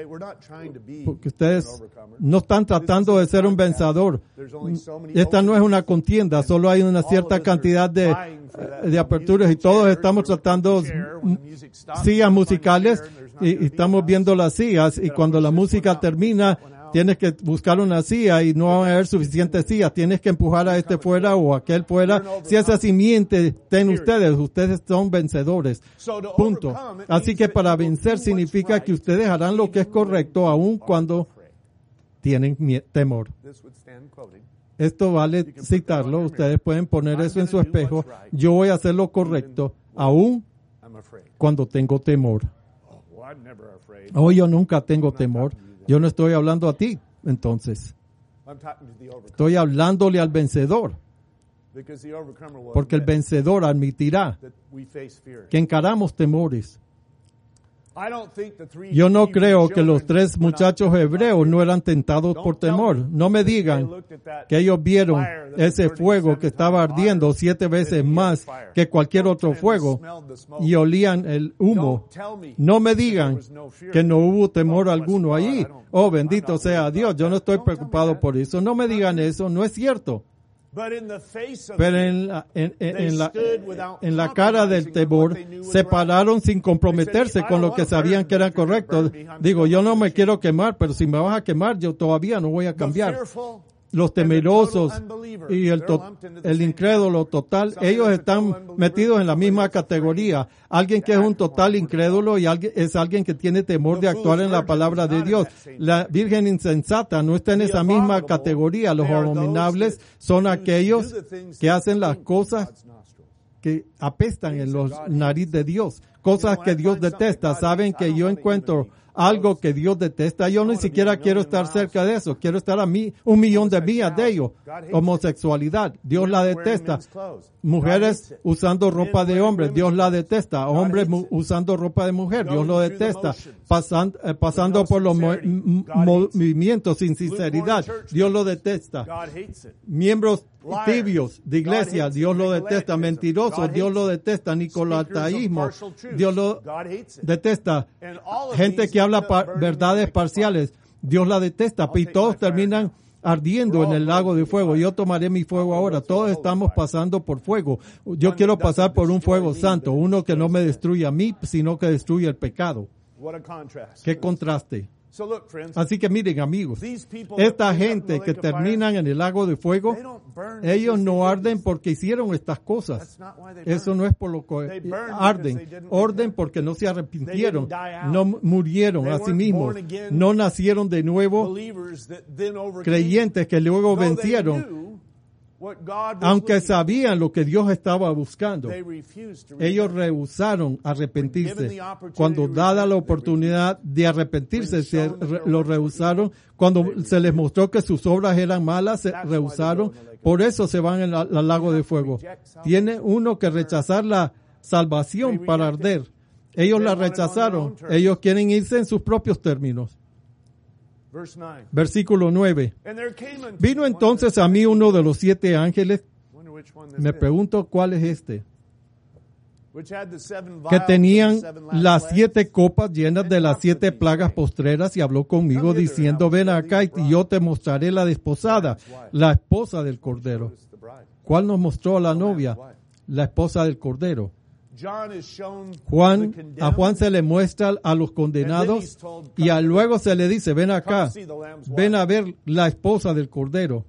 Porque ustedes no están tratando de ser un vencedor. Esta no es una contienda, solo hay una cierta cantidad de, de aperturas y todos estamos tratando sillas musicales y, y estamos viendo las sillas y cuando la música termina tienes que buscar una silla y no va a haber suficientes sillas. Tienes que empujar a este fuera o a aquel fuera. Si es así, miente, ten ustedes. Ustedes son vencedores. Punto. Así que para vencer significa que ustedes harán lo que es correcto aun cuando tienen temor. Esto vale citarlo. Ustedes pueden poner eso en su espejo. Yo voy a hacer lo correcto aun cuando tengo temor. Oh, yo nunca tengo temor. Yo no estoy hablando a ti, entonces. Estoy hablándole al vencedor. Porque el vencedor admitirá que encaramos temores. Yo no creo que los tres muchachos hebreos no eran tentados por temor. No me digan que ellos vieron ese fuego que estaba ardiendo siete veces más que cualquier otro fuego y olían el humo. No me digan que no hubo temor alguno allí. Oh, bendito sea Dios. Yo no estoy preocupado por eso. No me digan eso. No es cierto. Pero en la, en, en, en, la, en la cara del temor se pararon sin comprometerse con lo que sabían que era correcto. Digo, yo no me quiero quemar, pero si me vas a quemar, yo todavía no voy a cambiar. Los temerosos y el, to- el incrédulo total, ellos están metidos en la misma categoría. Alguien que es un total incrédulo y alguien, es alguien que tiene temor de actuar en la palabra de Dios. La virgen insensata no está en esa misma categoría. Los abominables son aquellos que hacen las cosas que apestan en los nariz de Dios. Cosas que Dios detesta. Saben que yo encuentro algo que Dios detesta. Yo ni siquiera quiero estar cerca de eso. Quiero estar a mí, un millón de millas de ello. Homosexualidad, Dios la detesta. Mujeres usando ropa de hombres, Dios la detesta. Hombres mu- usando ropa de mujer, Dios lo detesta. Pasan, eh, pasando por los mo- m- movimientos sin sinceridad, Dios lo detesta. Miembros tibios de iglesia, Dios lo detesta. Mentirosos, Dios lo detesta. Nicolataísmo, Dios lo detesta. Gente que habla pa- verdades parciales, Dios la detesta. Y todos terminan ardiendo en el lago de fuego. Yo tomaré mi fuego ahora. Todos estamos pasando por fuego. Yo quiero pasar por un fuego santo, uno que no me destruye a mí, sino que destruye el pecado. Qué contraste. Así que miren, amigos, esta gente que terminan en el lago de fuego, ellos no arden porque hicieron estas cosas. Eso no es por lo que arden. Arden porque no se arrepintieron, no murieron a sí mismos, no nacieron de nuevo creyentes que luego vencieron. Aunque sabían lo que Dios estaba buscando, ellos rehusaron arrepentirse. Cuando dada la oportunidad de arrepentirse, se re- lo rehusaron. Cuando se les mostró que sus obras eran malas, se rehusaron. Por eso se van al, al lago de fuego. Tiene uno que rechazar la salvación para arder. Ellos la rechazaron. Ellos quieren irse en sus propios términos. Versículo nueve. Vino entonces a mí uno de los siete ángeles. Me pregunto cuál es este. Que tenían las siete copas llenas de las siete plagas postreras y habló conmigo diciendo, ven acá y yo te mostraré la desposada, la esposa del Cordero. ¿Cuál nos mostró a la novia? La esposa del Cordero. Juan, a Juan se le muestra a los condenados y a luego se le dice, ven acá, ven a ver la esposa del Cordero.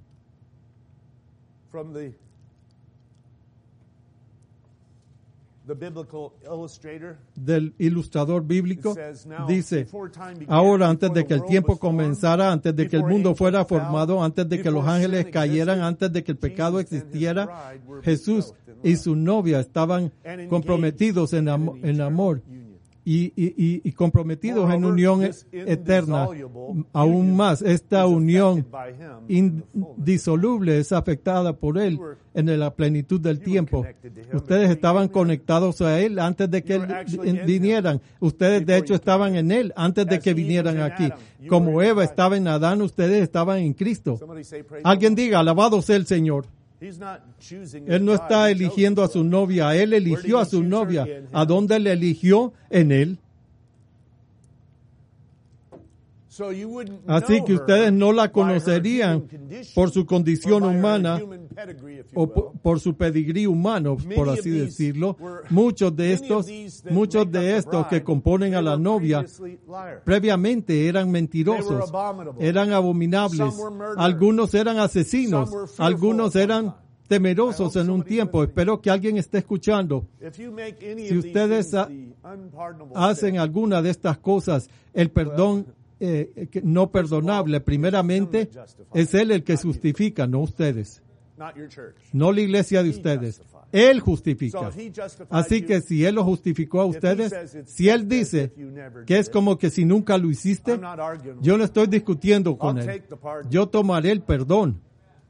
Del ilustrador bíblico dice, ahora antes de que el tiempo comenzara, antes de que el mundo fuera formado, antes de que los ángeles cayeran, antes de que el pecado existiera, Jesús y su novia estaban comprometidos en, am- en amor y, y, y, y comprometidos en unión eterna. Aún más, esta unión indisoluble es afectada por Él en la plenitud del tiempo. Ustedes estaban conectados a Él antes de que Él vinieran. Ustedes de hecho estaban en Él antes de que vinieran aquí. Como Eva estaba en Adán, ustedes estaban en Cristo. Alguien diga, alabado sea el Señor. Él no está eligiendo a su novia, Él eligió a su novia. ¿A dónde le eligió? En Él. Así que ustedes no la conocerían por su condición humana o por, por su pedigrí humano, por así decirlo. Muchos de estos, muchos de estos que componen a la novia previamente eran mentirosos, eran abominables. Algunos eran asesinos, algunos eran temerosos en un tiempo. Espero que alguien esté escuchando. Si ustedes ha- hacen alguna de estas cosas, el perdón Eh, no perdonable, primeramente es Él el que justifica, no ustedes, no la iglesia de ustedes. Él justifica. Así que si Él lo justificó a ustedes, si Él dice que es como que si nunca lo hiciste, yo no estoy discutiendo con Él. Yo tomaré el perdón.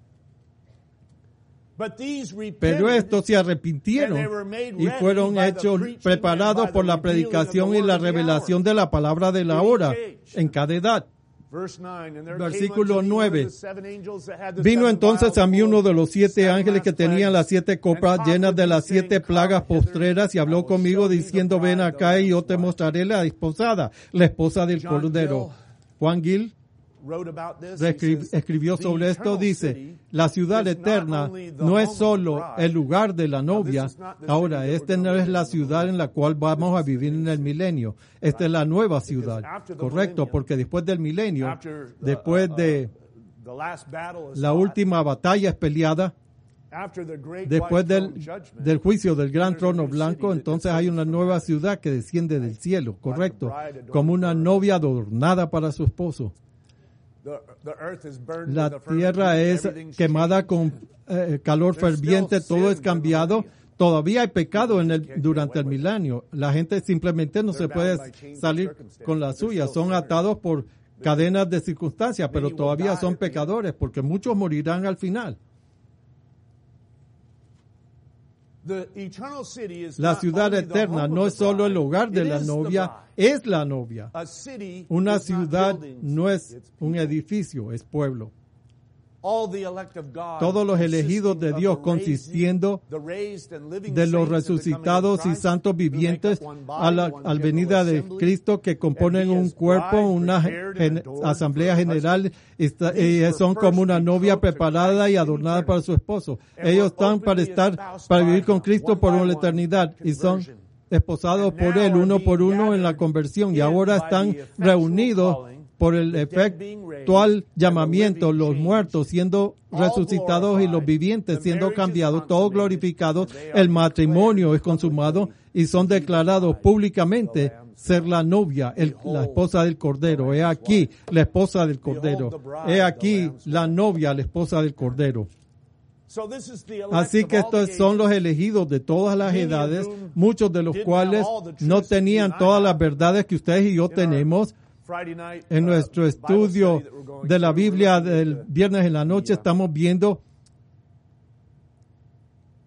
Pero estos se arrepintieron y fueron hechos preparados por la predicación y la revelación de la palabra de la hora en cada edad. Versículo nueve. Vino entonces a mí uno de los siete ángeles que tenían las siete copas llenas de las siete plagas postreras y habló conmigo diciendo, ven acá y yo te mostraré la desposada, la esposa del Cordero. Juan Gill escribió sobre esto, dice, la ciudad eterna no es solo el lugar de la novia. Ahora, esta no es la ciudad en la cual vamos a vivir en el milenio. Esta es la nueva ciudad, correcto, porque después del milenio, después de la última batalla es peleada, después del, del juicio del gran trono blanco, entonces hay una nueva ciudad que desciende del cielo, correcto, como una novia adornada para su esposo. La tierra es quemada con eh, calor ferviente, todo es cambiado. Todavía hay pecado en el, durante el milenio. La gente simplemente no se puede salir con la suya. Son atados por cadenas de circunstancias, pero todavía son pecadores porque muchos morirán al final. La ciudad eterna no es solo el hogar de la novia, es la novia. Una ciudad no es un edificio, es pueblo. Todos los elegidos de Dios, consistiendo de los resucitados y santos vivientes a la al venida de Cristo, que componen un cuerpo, una gen, asamblea general, y son como una novia preparada y adornada para su esposo. Ellos están para estar, para vivir con Cristo por una eternidad y son esposados por Él uno por uno en la conversión, y ahora están reunidos por el efectual llamamiento, los muertos siendo resucitados y los vivientes siendo cambiados, todos glorificados. El matrimonio es consumado y son declarados públicamente ser la novia, el, la esposa del Cordero. He aquí la esposa del Cordero. He aquí la novia, la esposa del Cordero. Así que estos son los elegidos de todas las edades, muchos de los cuales no tenían todas las verdades que ustedes y yo tenemos. En nuestro estudio de la Biblia del viernes en la noche estamos viendo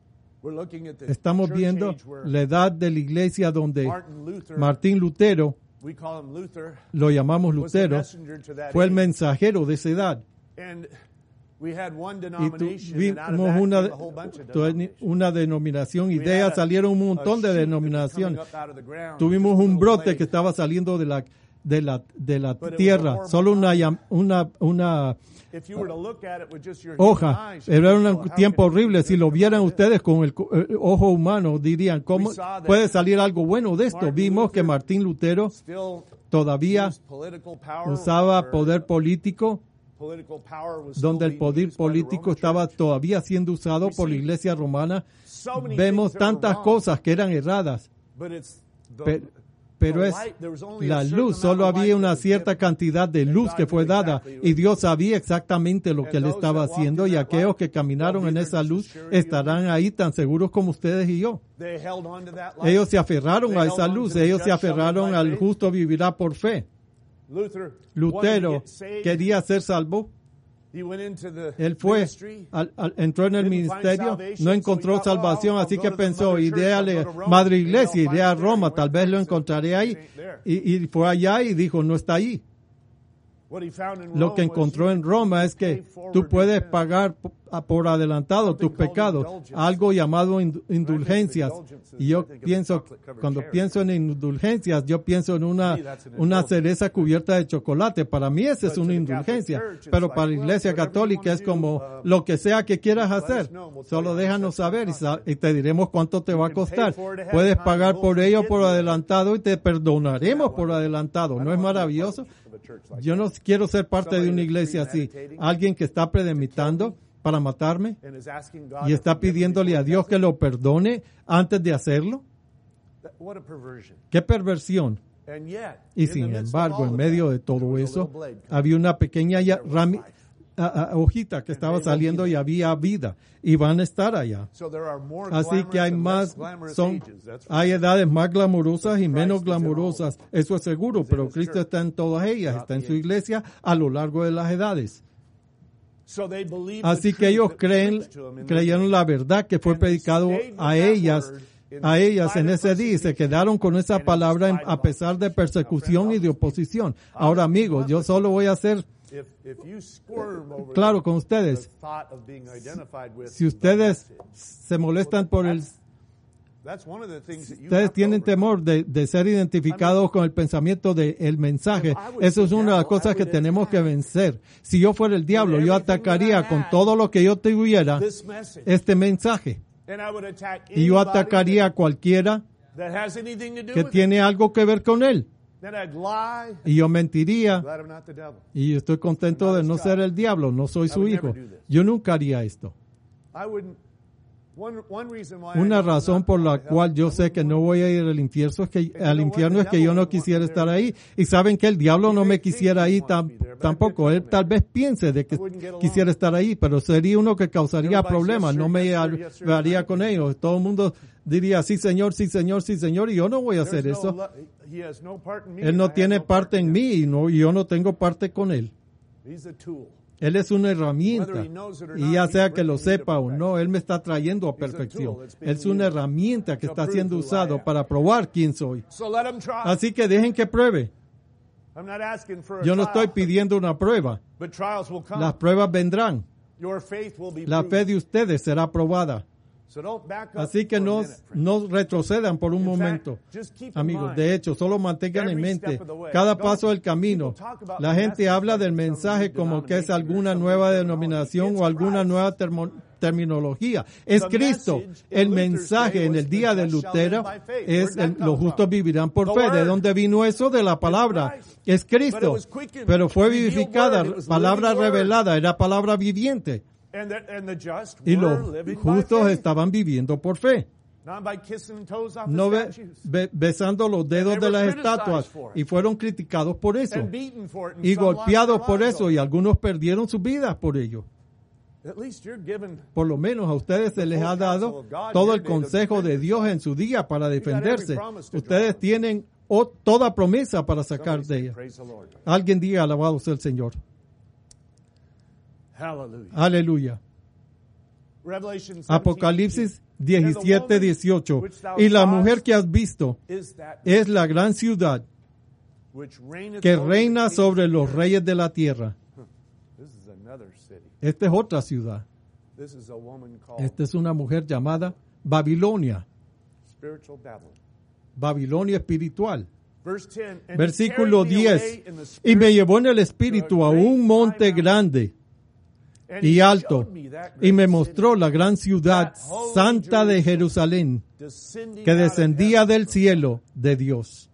We're looking at the Estamos church viendo age where la edad de la iglesia donde Martin Luther, Martín Lutero, we call him Luther, lo llamamos was the Lutero, messenger to that fue el age. mensajero de esa edad. And we had one Y denomination, and out of tuvimos that una, came a whole bunch of tu- denominations. una denominación y We de ella had a- salieron un a montón de shoot that was denominaciones. coming up out of the ground, Tuvimos just a un little brote blade. que estaba saliendo de la de la de la But it was a tierra, horrible solo una time. llam- una una If you were to look at it with just your hoja. human eyes, Era you'd un go, "How tiempo can it be horrible. Si lo different vieran from this?" ustedes con el co- eh, ojo humano, dirían, ¿cómo We saw that puede salir algo bueno de esto? Martin Vimos que Luther Martín Lutero Still todavía used political power, usaba where poder político, political power was donde still el poder being used by the político Roman estaba Church. todavía siendo usado por la iglesia romana. So many Vemos things that were tantas wrong, cosas que eran erradas, but it's the- pe- pero the es light- there was only la a certain luz, solo amount of había light una that was cierta given. cantidad de And luz God que fue knew dada exactly what y he Dios was sabía exactamente lo que And él those estaba that walked haciendo in y that aquellos light que caminaron shall en be esa just luz as sure as you estarán ahí tan seguros como ustedes y yo. They held on to that light. Ellos se aferraron They a held esa on to luz, the ellos just se shall live aferraron by al faith. justo vivirá por fe. Luther wanted to Lutero get saved. quería ser salvo. He went into the Él fue, ministry. al- al- entró en el Didn't find ministerio, salvation, no so encontró he thought, well, salvación, I'll así go que to the pensó, mother church, ideale, I'll go to Rome, madre maybe iglesia, I'll iré a find it there. Roma, He tal went vez there lo and said, encontraré ahí. "It ain't there." Y, y fue allá y dijo, no está ahí. What he found in Lo Rome que was encontró you en could Roma es pay que forward tú your puedes sins. pagar p- a- por adelantado Something tus called pecados, indulgence. algo llamado indu- indulgencias. indulgences, Y yo I think of pienso, chocolate-covered cuando cherries. pienso en indulgencias, yo pienso en una, Sí, that's an una indulgence. cereza cubierta de chocolate. Para mí esa es But to una the Catholic indulgencia, Church, it's pero like, para la well, iglesia whatever you católica wanna es do, como uh, lo que sea que quieras let us hacer, know, we'll tell solo you how déjanos much it's saber y, gonna sa- cost. y te diremos cuánto te va a can pay costar. for it ahead of Puedes time, pagar we'll por ello forgive por you. adelantado y te perdonaremos por adelantado. ¿No es maravilloso? Yo no quiero ser parte de una iglesia así. Alguien que está premeditando para matarme And is asking God y to está forgive him pidiéndole before a he Dios does que it? lo perdone antes de hacerlo. That- What a perversion. ¡Qué perversión! And yet, Y in the sin midst of embargo, all en of medio that, de there todo was a eso, little blade coming. había una pequeña ya- There was rami- life. a- a- hojita que estaba they will saliendo be y there. había vida y van a estar allá. So there are more Así que hay glamorous and más, less glamorous son, ages, that's for hay sure. edades más glamorosas y But menos Christ is in all glamorosas, of them. eso es seguro, He's in pero his Cristo church está en todas ellas, throughout está en the su ages. iglesia a lo largo de las edades. So they believe the Así que truth ellos that was creen, preached to them in creyeron the la verdad que fue And they predicado stayed with a that ellas, word in a ellas spite en of ese día y se persecution quedaron con esa and in palabra en- spite a of pesar de opposition. persecución Now, y de friends, oposición. Ahora amigos, yo solo voy a hacer If, if you squirm over claro con the ustedes. thought of being identified with Si the ustedes message, se molestan por el... that's one of the things that you Ustedes have to tienen overcome. temor de, de ser identificados con el pensamiento del mensaje. Eso es una de las cosas que tenemos que vencer. Si yo fuera el diablo, yo atacaría con todo lo que yo tuviera This message. este mensaje. And I would attack Y yo anybody atacaría a cualquiera that has anything to do que with it. tiene algo que ver con él. Then I'd lie. Y yo mentiría. Glad I'm not the devil. Y estoy contento de no ser el diablo, no soy su hijo. Yo nunca haría esto. I wouldn't. One, one reason why I Una know razón not por la going to hell, cual yo I sé wouldn't que want no to voy a ir al infierno es que, al infierno es que yo no quisiera estar ahí. Y saben que el diablo no me quisiera ahí tam- tampoco. Él tal vez piense de que quisiera estar ahí, pero sería uno que causaría problemas. No me haría con ellos. Todo el mundo diría, sí señor, sí señor, sí señor, y yo no voy a hacer There's no eso. lo- he has no part in me, Él and I no have tiene no parte en in mí y no, y yo no tengo parte con él. him. He's a tool. Él es una herramienta y ya sea que lo sepa o no, Él me está trayendo a perfección. Él es una herramienta que está siendo usado para probar quién soy. So let him try. Así que dejen que pruebe. I'm not asking for a Yo no trial, estoy pidiendo una prueba. but trials will come. Las pruebas vendrán. Your faith will be La fe proven. de ustedes será probada. So don't back up Así que for a no, minute, friend. no retrocedan por un In fact, momento. just keep in Amigos, mind, de hecho, solo mantengan en every mente step of the way. cada Don't- paso del camino. people talk about La the gente message habla like del it's some mensaje new como que es denomination or alguna some nueva new denominación terminology. o alguna It's nueva Christ. termo- terminología. Es The Cristo. message El in Luther's mensaje day en was el día the de just shall live Lutero by faith. es Where'd that el- come los justos from? vivirán por The fe. ¿De word. dónde vino eso? De la palabra. Christ. Es But it Cristo. was quickened, Pero fue revealed vivificada, word. It was palabra living word. revelada, era palabra viviente. And the, and the just Y were los living by justos faith. estaban viviendo por fe. Not by kissing toes off No the be- statues. be- besando los dedos And de they las were estatuas criticized for it. y fueron criticados por eso And beaten for it, and y some lost golpeados their por lives eso over y it. algunos perdieron sus vidas por ello. At least you're given Por lo menos a ustedes se les ha dado todo el consejo de Dios en su día para defenderse. Ustedes tienen o- toda promesa para sacar de ella. praise the Lord. Alguien diga alabado sea el Señor. Hallelujah. Aleluya. Revelation seventeen, Apocalipsis diecisiete, dieciocho. Y la mujer que has visto is that es la gran ciudad which reigneth que over reina the sobre kings of los the reyes de la tierra. earth. This is another city. Esta es otra ciudad. This is a woman called Esta es una mujer llamada Babilonia, spiritual Babylon. Babilonia espiritual. Verse ten, and he Versículo carried me diez. away in the Y me spirit, llevó en el espíritu a un monte grande and y he alto, showed me that y me great mostró city, la gran ciudad santa de Jerusalén, descending que out of descendía heaven, del cielo de Dios,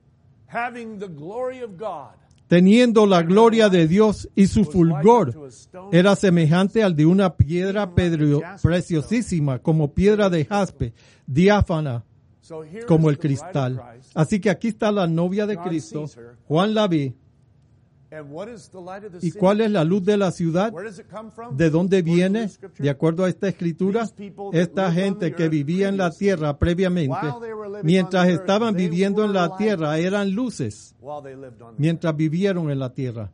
having the glory of God, teniendo la gloria de Dios, y su fulgor era semejante al de una piedra pedrio- preciosísima, como piedra de jaspe, diáfana So here como is el the bride of cristal. Christ. Así que aquí está la novia de Cristo. Juan la ve. And what is the light of the ¿Y city? cuál es la luz de la ciudad? Where does it come from? ¿De dónde According to viene? the scripture, De acuerdo a esta escritura, esta gente que vivía en la tierra previamente, mientras estaban viviendo en la tierra, eran luces, while they lived on the mientras vivieron en la tierra.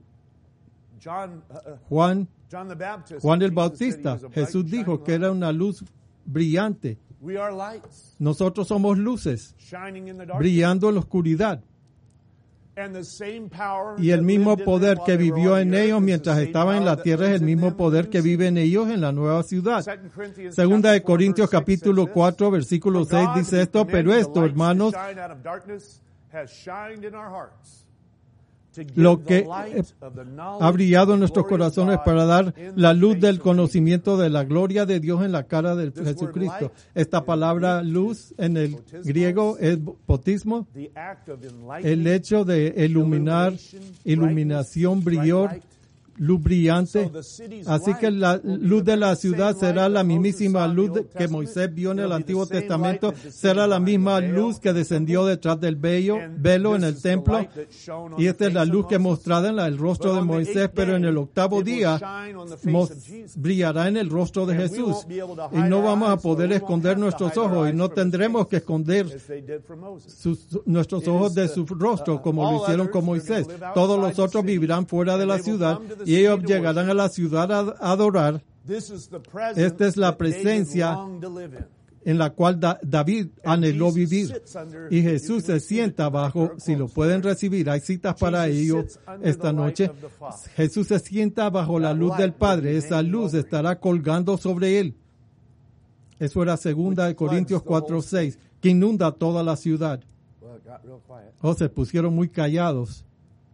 John, uh, uh, Juan, John the Baptist, Juan el Jesus said he Bautista, was a bright Jesús and dijo shining que light. era una luz brillante. We are lights Nosotros somos luces, shining in the darkness. brillando en la oscuridad. And the same power Y el that mismo lived in them poder while que they were vivió on en the earth ellos is the mientras same estaban en power la that tierra es lives el in mismo them poder in que the vive en ellos en la nueva ciudad. Second Corinthians Segunda de chapter four, Corintios verse six capítulo says this, cuatro versículo "For seis God, dice who esto, pero commanded esto, the lights to hermanos, shine out of darkness, has shined in our hearts, to give lo the que light eh, of the knowledge ha brillado en of the nuestros glory of corazones God para dar in la the luz face del of conocimiento de la gloria de Dios en la cara de This word Jesucristo. light Esta in palabra Greek luz en el potismos. griego es potismo, The act of el enlightening, hecho de iluminar, iluminación, brillar, luz brillante. So the city's Así que light la will be luz the de la very ciudad same será light la that Moses mismísima saw in the luz Old de- que Testament. Moisés vio en It'll el be the Antiguo same Testamento, light that será la descended misma behind the luz que veil. descendió detrás del velo, And velo en this el is the templo. light that shone on Y the esta es la face of luz que es Moses. mostrada en el rostro But de on the Moisés, eighth pero en el day, octavo it will día shine on the face mos- of Jesus. brillará en el rostro de And we Jesús. won't be able to Y hide no our vamos a eyes, poder or we won't esconder have to nuestros hide our ojos y eyes no from his tendremos face, que esconder as they did from Moses. sus- nuestros It ojos is de the- su rostro, uh, como all lo hicieron others con are Moisés. gonna live Todos outside los the otros city, vivirán fuera de and la they will ciudad come to the y city ellos to llegarán a la ciudad a a adorar, This is the presence Esta es la that David presencia longed to live in. en la cual Da- David And anheló Jesus vivir. sits under- Y you Jesús can se receive it sienta tonight, bajo, or si lo close. pueden recibir, hay citas para Jesus ello sits under esta the light noche. of the Father. Jesús se sienta bajo la That luz light del will Padre, be esa hanging luz over estará colgando sobre él. Eso era segunda de Which floods Corintios the cuatro whole seis, que inunda toda la ciudad. Well, it got real quiet. Oh, se pusieron muy callados.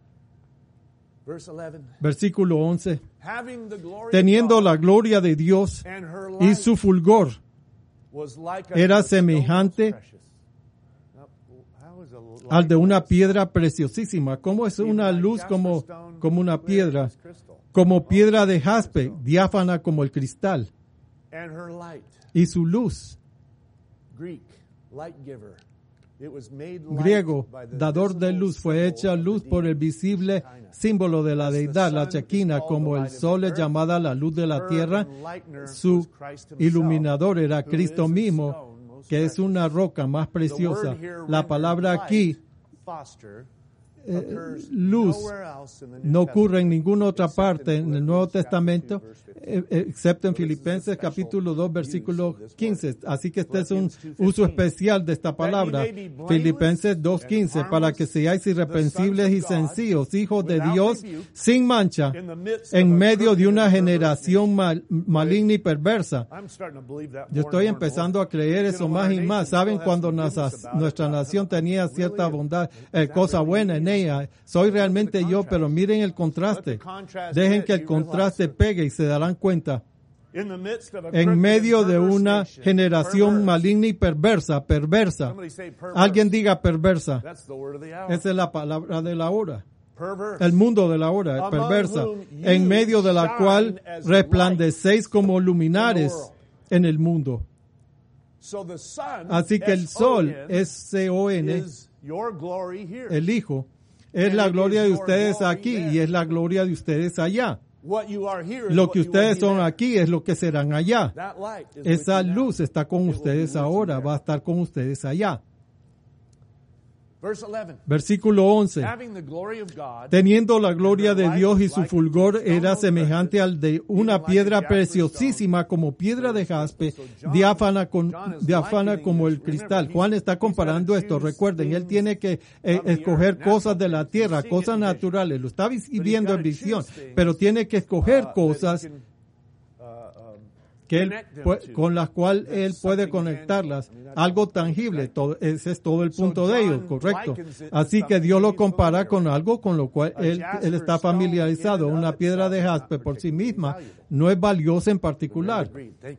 Verse eleven. Versículo once. Having the glory Teniendo of God, la gloria de Dios and her y light su fulgor was like era unto a stone semejante most precious. Now, how is a light al de una like a piedra preciosísima. ¿Cómo es stone? una Even luz like como, jasper stone, como una clear piedra? as crystal. Como piedra de jaspe, diáfana como el cristal? And her light, Y su luz, Greek, light giver. It was made light griego, by the dador de visible luz, fue hecha symbol of luz the por el deity, visible Shekinah. símbolo de la As the deidad, la sun is Shekinah, called como the el light of sol the es earth, llamada la luz de la her tierra. enlightener Su was Christ himself, iluminador era who Cristo is a mismo, stone most que es precious. una roca más The preciosa. word here La rendered palabra light, aquí, Foster, eh, occurs luz, nowhere else in the New no ocurre en Testament, ninguna otra except parte in en el Nuevo Philippians chapter Testamento, two, verse fifteen. eh, eh, excepto en So this is a Filipenses special capítulo dos, use versículo of this word. quince. Así que este es un Philippians two uso fifteen. especial de esta palabra. That ye may be blameless Filipenses dos quince, and para que harmless, seáis irreprensibles the y sons of God, sencillos, hijos de without Dios, rebuke, sin mancha, in the midst en of a medio de crooked una and perverse generación nation. mal- maligna y perversa. I'm starting to believe that Yo more estoy and more and empezando more. a creer You eso know, más our y más. nation ¿Saben still has cuando some nuestra, goodness about it, nuestra but nación tenía cierta really, bondad, is eh, that cosa really buena en me? ella? Soy realmente yo, contrast. pero miren el Let contraste. the contrast Dejen hit, que el you contraste realize. pegue y se darán cuenta. In the midst of a En crooked medio and de perverse una nation, generación perverse. maligna y perversa, perversa. Somebody say perverse. Alguien diga perversa. That's the word of the hour. Esa es la palabra de la hora. Perverse. El mundo de la hora, Among perversa, whom you en medio de la shine cual as resplandecéis como light in luminares the world. en el mundo. So the sun, Así que el sol, S O N, is your glory here. el Hijo, es la gloria de ustedes aquí y es la gloria de ustedes allá. What you are here is Lo what que you will ustedes be son there. aquí es lo que serán allá. That light is Esa with you now. luz está con It will be ustedes with you ahora, there. va a estar con ustedes allá. Verse eleven. Versículo once. Having the glory of God, Teniendo la gloria de Dios y su fulgor era semejante al de una piedra preciosísima como piedra de jaspe, diáfana, con, diáfana como el cristal. Juan está comparando esto. Recuerden, él tiene que eh, escoger cosas de la tierra, cosas naturales. Lo está viendo en visión, pero tiene que escoger cosas que él, con las cuales él puede conectarlas, algo tangible. Todo, ese es todo el punto de ellos, correcto. Así que Dios lo compara con algo con lo cual él, él está familiarizado. Una piedra de jaspe por sí misma no es valiosa en particular.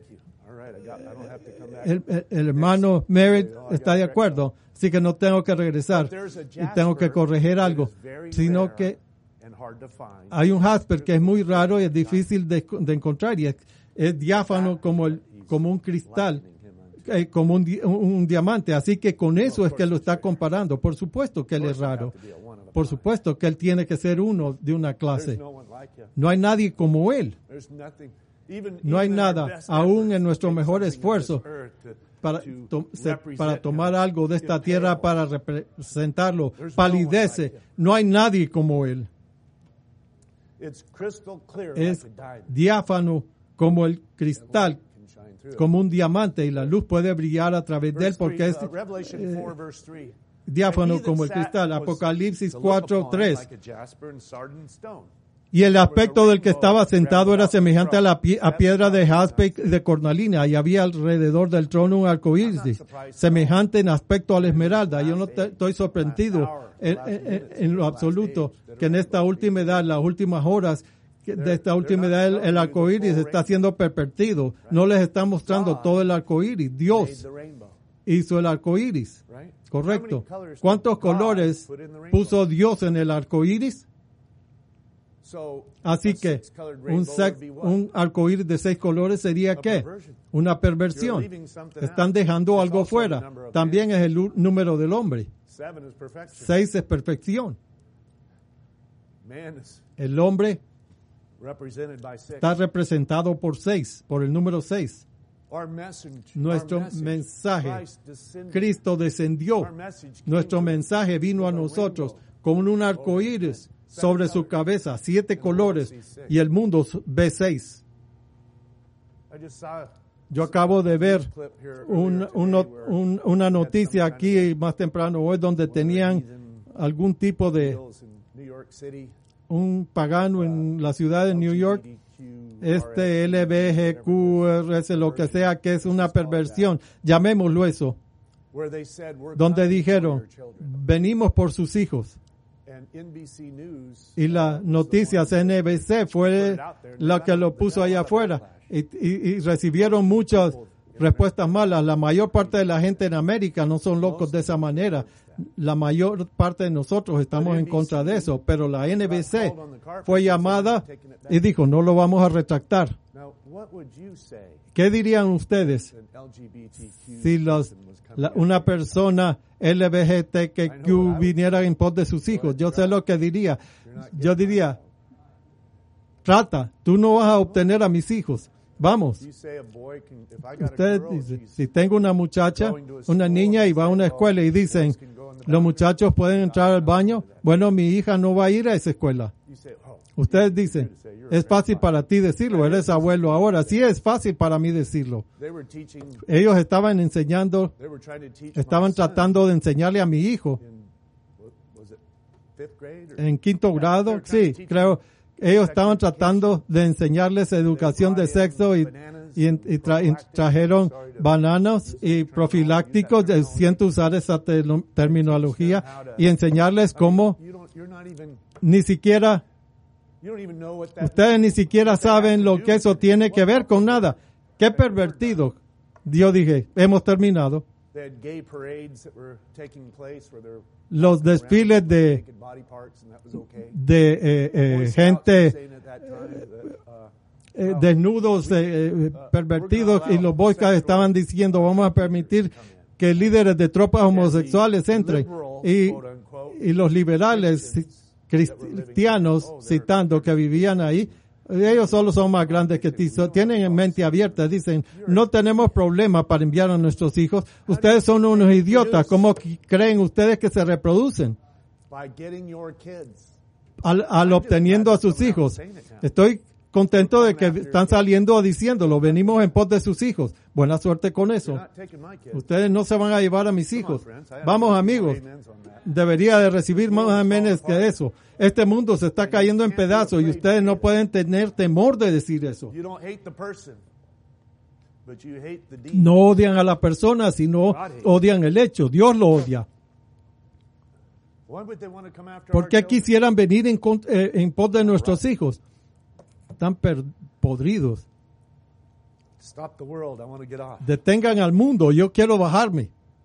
El, el, el hermano Merritt está de acuerdo, así que no tengo que regresar y tengo que corregir algo, sino que hay un jasper que es muy raro y es difícil de, de encontrar y es, es diáfano como, el, como un cristal, eh, como un, un, un diamante. Así que con eso es que lo está comparando. Por supuesto que él es raro. Por supuesto que él tiene que ser uno de una clase. No hay nadie como él. No hay nada, aún en nuestro mejor esfuerzo, para, to, se, para tomar algo de esta tierra para representarlo. Palidece. No hay nadie como él. Es diáfano como el cristal, como un diamante, y la luz puede brillar a través de él porque es eh, diáfano como el cristal. Apocalipsis cuatro tres. Y el aspecto del que estaba sentado era semejante a la pie, a piedra de jaspe de cornalina, y había alrededor del trono un arcoíris, semejante en aspecto a la esmeralda. Yo no te, estoy sorprendido en, en, en lo absoluto que en esta última edad, las últimas horas de esta última edad, el, el arcoíris está siendo pervertido. No les está mostrando todo el arcoíris. Dios hizo el arcoíris. Correcto. ¿Cuántos colores puso Dios en el arcoíris? Así que un, un arcoíris de seis colores sería ¿qué? Una perversión. Están dejando algo fuera. También es el número del hombre. Seis es perfección. El hombre está representado por seis, por el número seis. Nuestro mensaje, Cristo descendió. Nuestro mensaje vino a nosotros con un arcoíris sobre su cabeza, siete colores, y el mundo ve seis. Yo acabo de ver un, un, un, una noticia aquí más temprano hoy donde tenían algún tipo de un pagano en la ciudad de New York, este L G B T Q R S, lo que sea, que es una perversión, llamémoslo eso, donde dijeron, venimos por sus hijos. Y la noticia C N B C fue la que lo puso allá afuera. Y, y, y recibieron muchas respuestas malas. La mayor parte de la gente en América no son locos de esa manera. La mayor parte de nosotros estamos en contra de eso. Pero la N B C fue llamada y dijo, no lo vamos a retractar. ¿Qué dirían ustedes si los, la, una persona L G B T Q viniera en pos de sus hijos? Yo sé lo que diría. Yo diría, trata, tú no vas a obtener a mis hijos. Vamos. Usted dice, si tengo una muchacha, una niña y va a una escuela y dicen, los muchachos pueden entrar al baño, bueno, mi hija no va a ir a esa escuela. Ustedes dicen, es fácil para ti decirlo, eres abuelo ahora. Sí, es fácil para mí decirlo. Ellos estaban enseñando, estaban tratando de enseñarle a mi hijo. En quinto grado, sí, creo. Ellos estaban tratando de enseñarles educación de sexo y, y, y, tra, y trajeron bananas y profilácticos. Siento usar esa te, terminología y enseñarles cómo ni siquiera ustedes ni siquiera saben lo que eso tiene que ver con nada. Qué pervertido. Yo dije, hemos terminado. Los desfiles de de eh, eh, gente eh, desnudos, eh, pervertidos, y los Boy Scouts estaban diciendo, vamos a permitir que líderes de tropas homosexuales entren, y, y los liberales cristianos, citando, que vivían ahí, ellos solo son más grandes que ti. So, tienen en mente abierta. Dicen, no tenemos problema para enviar a nuestros hijos. Ustedes son unos idiotas. ¿Cómo creen ustedes que se reproducen? By getting your kids. Al, al obteniendo a sus hijos. Estoy contento de que están saliendo diciéndolo. Venimos en pos de sus hijos. Buena suerte con eso. Ustedes no se van a llevar a mis hijos. Vamos, amigos. Debería de recibir más amenes que eso. Este mundo se está cayendo en pedazos y ustedes no pueden tener temor de decir eso. No odian a la persona, sino odian el hecho. Dios lo odia. ¿Por qué quisieran venir en, eh, en pos de nuestros hijos? Están per- podridos. Detengan al mundo, yo quiero bajarme.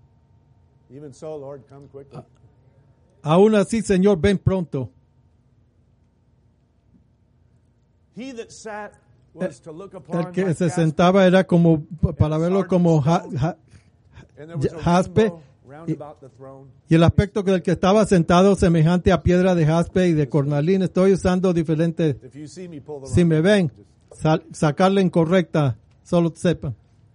Aún así, Señor, ven pronto. El, el que se sentaba era como, para verlo como ja, ja, jaspe, y, y el aspecto del que estaba sentado semejante a piedra de jaspe y de cornalina. Estoy usando diferentes. Si me ven, sal, sacarla incorrecta, solo sepan.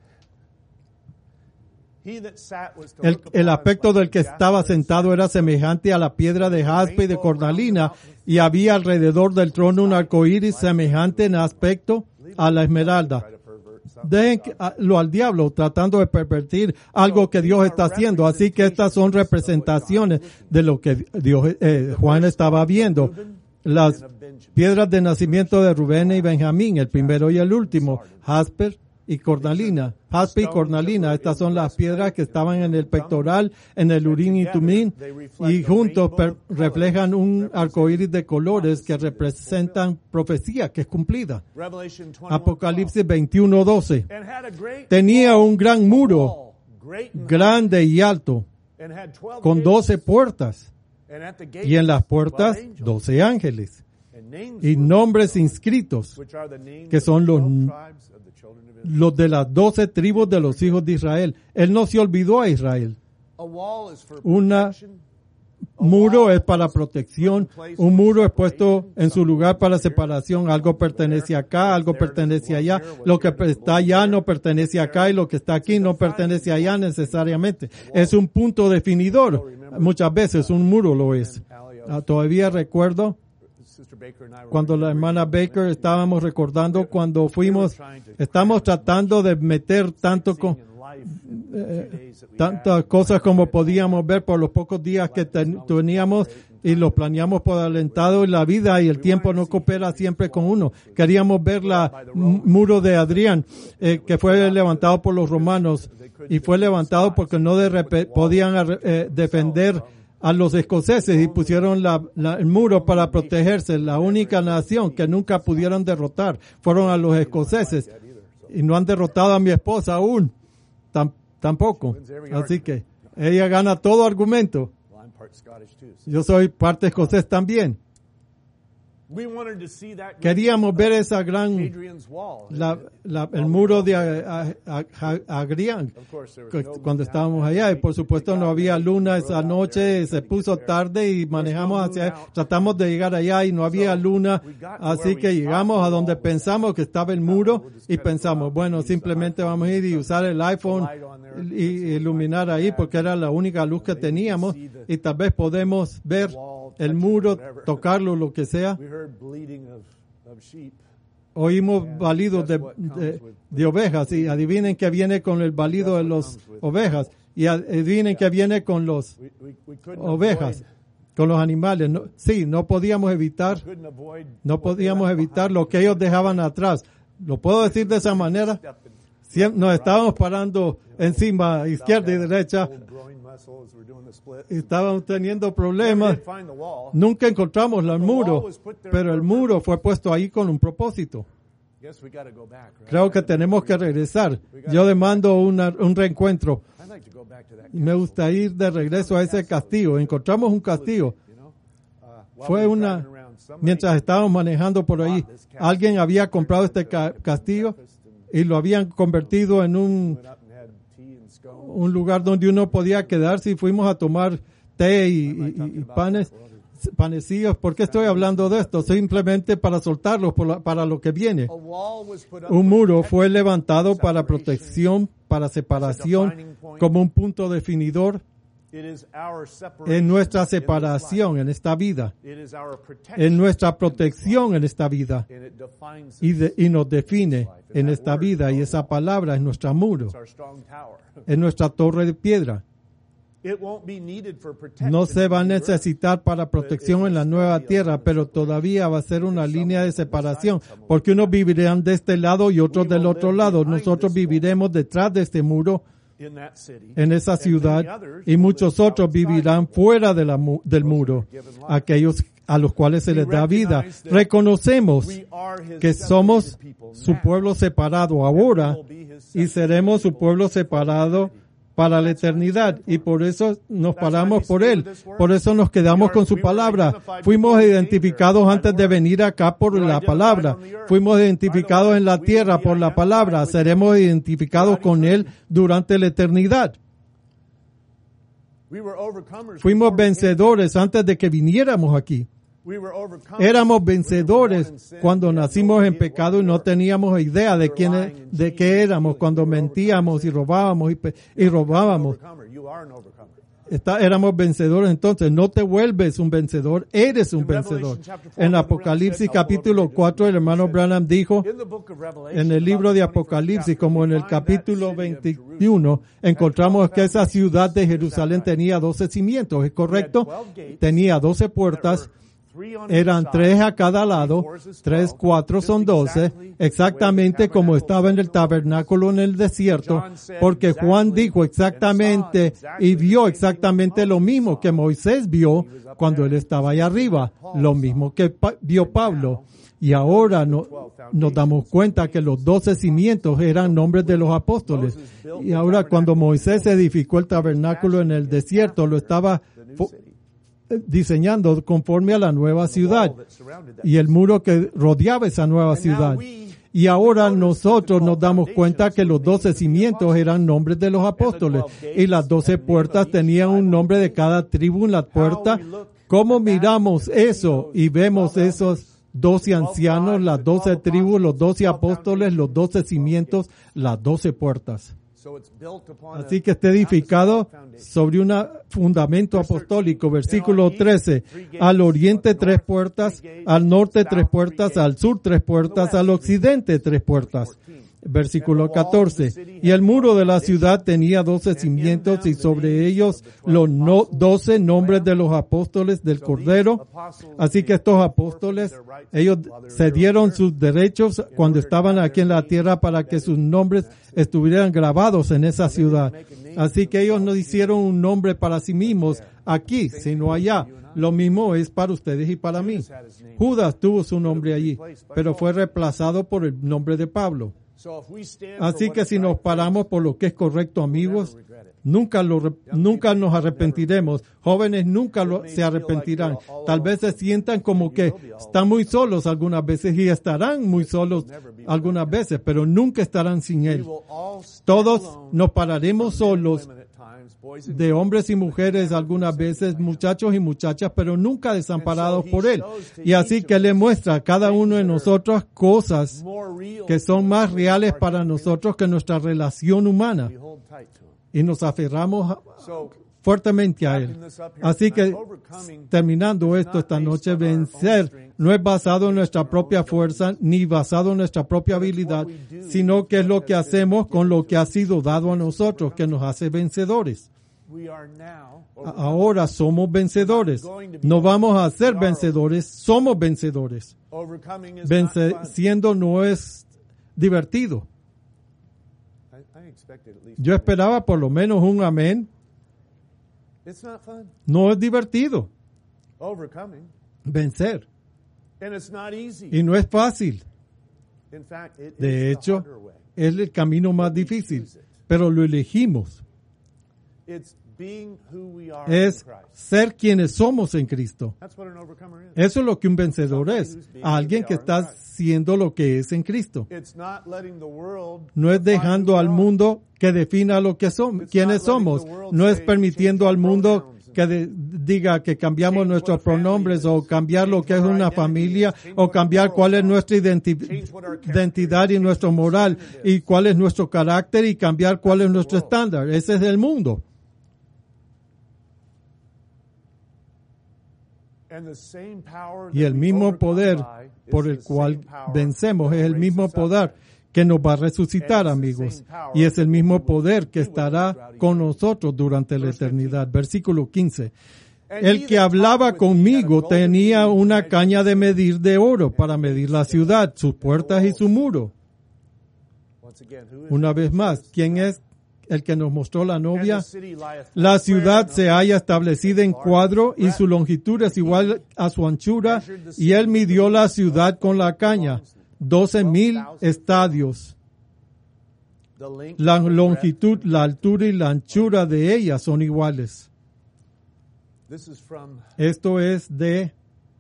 El, el aspecto del que estaba sentado era semejante a la piedra de jaspe y de cornalina, y había alrededor del trono un arcoíris semejante en aspecto a la esmeralda. Déjenlo al diablo tratando de pervertir algo que Dios está haciendo. Así que estas son representaciones de lo que Dios, eh, Juan estaba viendo. Las piedras de nacimiento de Rubén y Benjamín, el primero y el último, jaspe y cornalina. Jaspe y cornalina, estas son las piedras que estaban en el pectoral, en el Urim y Tumim, y juntos per- reflejan un arcoíris de colores que representan profecía que es cumplida. Apocalipsis veintiuno doce. Tenía un gran muro, grande y alto, con doce puertas, y en las puertas doce ángeles, y nombres inscritos, que son los los de las doce tribus de los hijos de Israel. Él no se olvidó a Israel. Un muro es para protección, un muro es puesto en su lugar para separación. Algo pertenece acá, algo pertenece allá. Lo que está allá no pertenece acá y lo que está aquí no pertenece allá necesariamente. Es un punto definidor. Muchas veces un muro lo es. Ah, todavía recuerdo cuando la hermana Baker estábamos recordando cuando fuimos, estamos tratando de meter tanto con eh, tantas cosas como podíamos ver por los pocos días que ten, teníamos y los planeamos por adelantado, y la vida y el tiempo no coopera siempre con uno. Queríamos ver la m- muro de Adrián, eh, que fue levantado por los romanos, y fue levantado porque no de rep- podían eh, defender a los escoceses y pusieron la, la, el muro para protegerse. La única nación que nunca pudieron derrotar fueron a los escoceses, y no han derrotado a mi esposa aún, Tam, tampoco. Así que ella gana todo argumento. Yo soy parte escocés también. Queríamos ver esa gran, la, la, el muro de Adrián cuando estábamos allá, y por supuesto no había luna esa noche, se puso tarde y manejamos hacia allá, tratamos de llegar allá y no había luna, así que llegamos a donde pensamos que estaba el muro y pensamos, bueno, simplemente vamos a ir y usar el iPhone y iluminar ahí porque era la única luz que teníamos, y tal vez podemos ver el muro, tocarlo, lo que sea. Oímos balidos de, de, de ovejas, y adivinen que viene con el balido de las ovejas, y adivinen que viene con los ovejas, con los animales. No, sí, no podíamos evitar, no podíamos evitar lo que ellos dejaban atrás. ¿Lo puedo decir de esa manera? Siempre nos estábamos parando encima, izquierda y derecha, y estábamos teniendo problemas. Nunca encontramos el muro, pero el muro fue puesto ahí con un propósito. Creo que tenemos que regresar. Yo demando una, un reencuentro. Me gusta ir de regreso a ese castillo. Encontramos un castillo. Fue una, mientras estábamos manejando por ahí, alguien había comprado este ca- castillo y lo habían convertido en un un lugar donde uno podía quedarse, y fuimos a tomar té y, y- y panes, panecillos. ¿Por qué estoy hablando de esto? Simplemente para soltarlos por la- para lo que viene. A wall was put up Un for muro protection, fue levantado para separation. protección, para separación, como un punto definidor It is our separation en nuestra in this separación en esta vida, life. It is our protection en nuestra in this life. protección en esta vida, And it defines y, us. de- y nos define life. And en that esta word vida, y is esa our palabra es nuestra muro, It's our strong tower. es nuestra torre de piedra. It won't be needed for protection No se va a on the earth. necesitar para protección en la nueva tierra, pero todavía va a ser una línea de separación, porque unos vivirán de este lado y otros del otro lado. Nosotros viviremos detrás de este muro In that city. en esa And ciudad, many others y will muchos live otros outside vivirán the wall. fuera de la mu- del muro, aquellos a los cuales se les da vida. Reconocemos We are his que somos separated people su now. pueblo separado ahora y seremos su pueblo separado para la eternidad, y por eso nos paramos por él, por eso nos quedamos con su palabra. Fuimos identificados antes de venir acá por la palabra, fuimos identificados en la tierra por la palabra, seremos identificados con él durante la eternidad. We were overcomers Fuimos before we came. vencedores antes de que viniéramos aquí. We were overcomers Éramos when we were born in vencedores sin. cuando We had no nacimos en idea what pecado y we no were. teníamos idea de quién, de qué éramos cuando mentíamos y robábamos y, pe- y robábamos. Overcomer. You are an overcomer. Está- éramos vencedores. Entonces no te vuelves un vencedor, eres un vencedor. En Apocalipsis capítulo cuatro el hermano Branham dijo, In the book of Revelation, en el libro about de the twenty-first Apocalipsis, chapter, como en we el find that capítulo city of veintiuno, encontramos que esa ciudad de Jerusalén tenía doce cimientos, ¿es correcto? Tenía doce puertas, eran tres a cada lado, tres, cuatro son doce, exactamente como estaba en el tabernáculo en el desierto, porque Juan dijo exactamente y vio exactamente lo mismo que Moisés vio cuando él estaba ahí arriba, lo mismo que pa- vio Pablo. Y ahora no- nos damos cuenta que los doce cimientos eran nombres de los apóstoles. Y ahora cuando Moisés edificó el tabernáculo en el desierto, lo estaba fo- diseñando conforme a la nueva ciudad y el muro que rodeaba esa nueva ciudad. Y ahora nosotros nos damos cuenta que los doce cimientos eran nombres de los apóstoles y las doce puertas tenían un nombre de cada tribu en la puerta. ¿Cómo miramos eso y vemos esos doce ancianos, las doce tribus, los doce apóstoles, los doce cimientos, las doce puertas? Así que está edificado sobre un fundamento apostólico. Versículo trece. Al oriente tres puertas, al norte tres puertas, al sur tres puertas, al occidente tres puertas. Versículo catorce. Y el muro de la ciudad tenía doce cimientos y sobre ellos los no, doce nombres de los apóstoles del Cordero. Así que estos apóstoles, ellos cedieron sus derechos cuando estaban aquí en la tierra para que sus nombres estuvieran grabados en esa ciudad. Así que ellos no hicieron un nombre para sí mismos aquí, sino allá. Lo mismo es para ustedes y para mí. Judas tuvo su nombre allí, pero fue reemplazado por el nombre de Pablo. Así que si nos paramos por lo que es correcto, amigos, nunca lo, nunca nos arrepentiremos. Jóvenes nunca lo, se arrepentirán. Tal vez se sientan como que están muy solos algunas veces y estarán muy solos algunas veces, pero nunca estarán sin Él. Todos nos pararemos solos, de hombres y mujeres algunas veces, muchachos y muchachas, pero nunca desamparados por Él. Y así que Él le muestra a cada uno de nosotros cosas que son más reales para nosotros que nuestra relación humana. Y nos aferramos fuertemente a Él. Así que, terminando esto esta noche, vencer no es basado en nuestra propia fuerza ni basado en nuestra propia habilidad, sino que es lo que hacemos con lo que ha sido dado a nosotros, que nos hace vencedores. Ahora somos vencedores. No vamos a ser vencedores, somos vencedores. Venciendo no es divertido. Yo esperaba por lo menos un amén. No es divertido vencer. Y no es fácil. De hecho, es el camino más difícil, pero lo elegimos. Es ser quienes somos en Cristo. Eso es lo que un vencedor es. Alguien que está siendo lo que es en Cristo. No es dejando al mundo que defina lo que somos, quiénes somos. No es permitiendo al mundo que de- diga que cambiamos nuestros pronombres o cambiar lo que es una familia o cambiar cuál es nuestra identi- identidad y nuestro moral y cuál es nuestro carácter y cambiar cuál es nuestro estándar. Ese es el mundo. Y el mismo poder por el cual vencemos es el mismo poder que nos va a resucitar, amigos. Y es el mismo poder que estará con nosotros durante la eternidad. Versículo quince. El que hablaba conmigo tenía una caña de medir de oro para medir la ciudad, sus puertas y su muro. Una vez más, ¿quién es el que nos mostró la novia? La ciudad se halla establecida en cuadro y su longitud es igual a su anchura, y él midió la ciudad con la caña, doce mil estadios. La longitud, la altura y la anchura de ella son iguales. Esto es de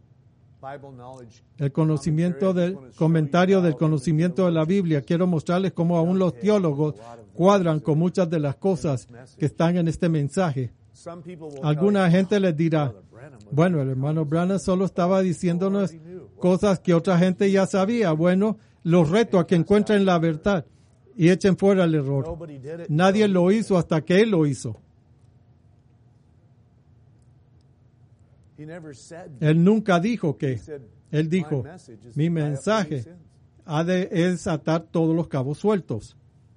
el conocimiento del comentario del conocimiento de la Biblia. Quiero mostrarles cómo aún los teólogos cuadran con muchas de las cosas que están en este mensaje. Alguna gente les dirá, bueno, el hermano Branham solo estaba diciéndonos cosas que otra gente ya sabía. Bueno, los reto a que encuentren la verdad y echen fuera el error. Nadie lo hizo hasta que él lo hizo. Él nunca dijo que. Él dijo, mi mensaje ha de, es atar todos los cabos sueltos.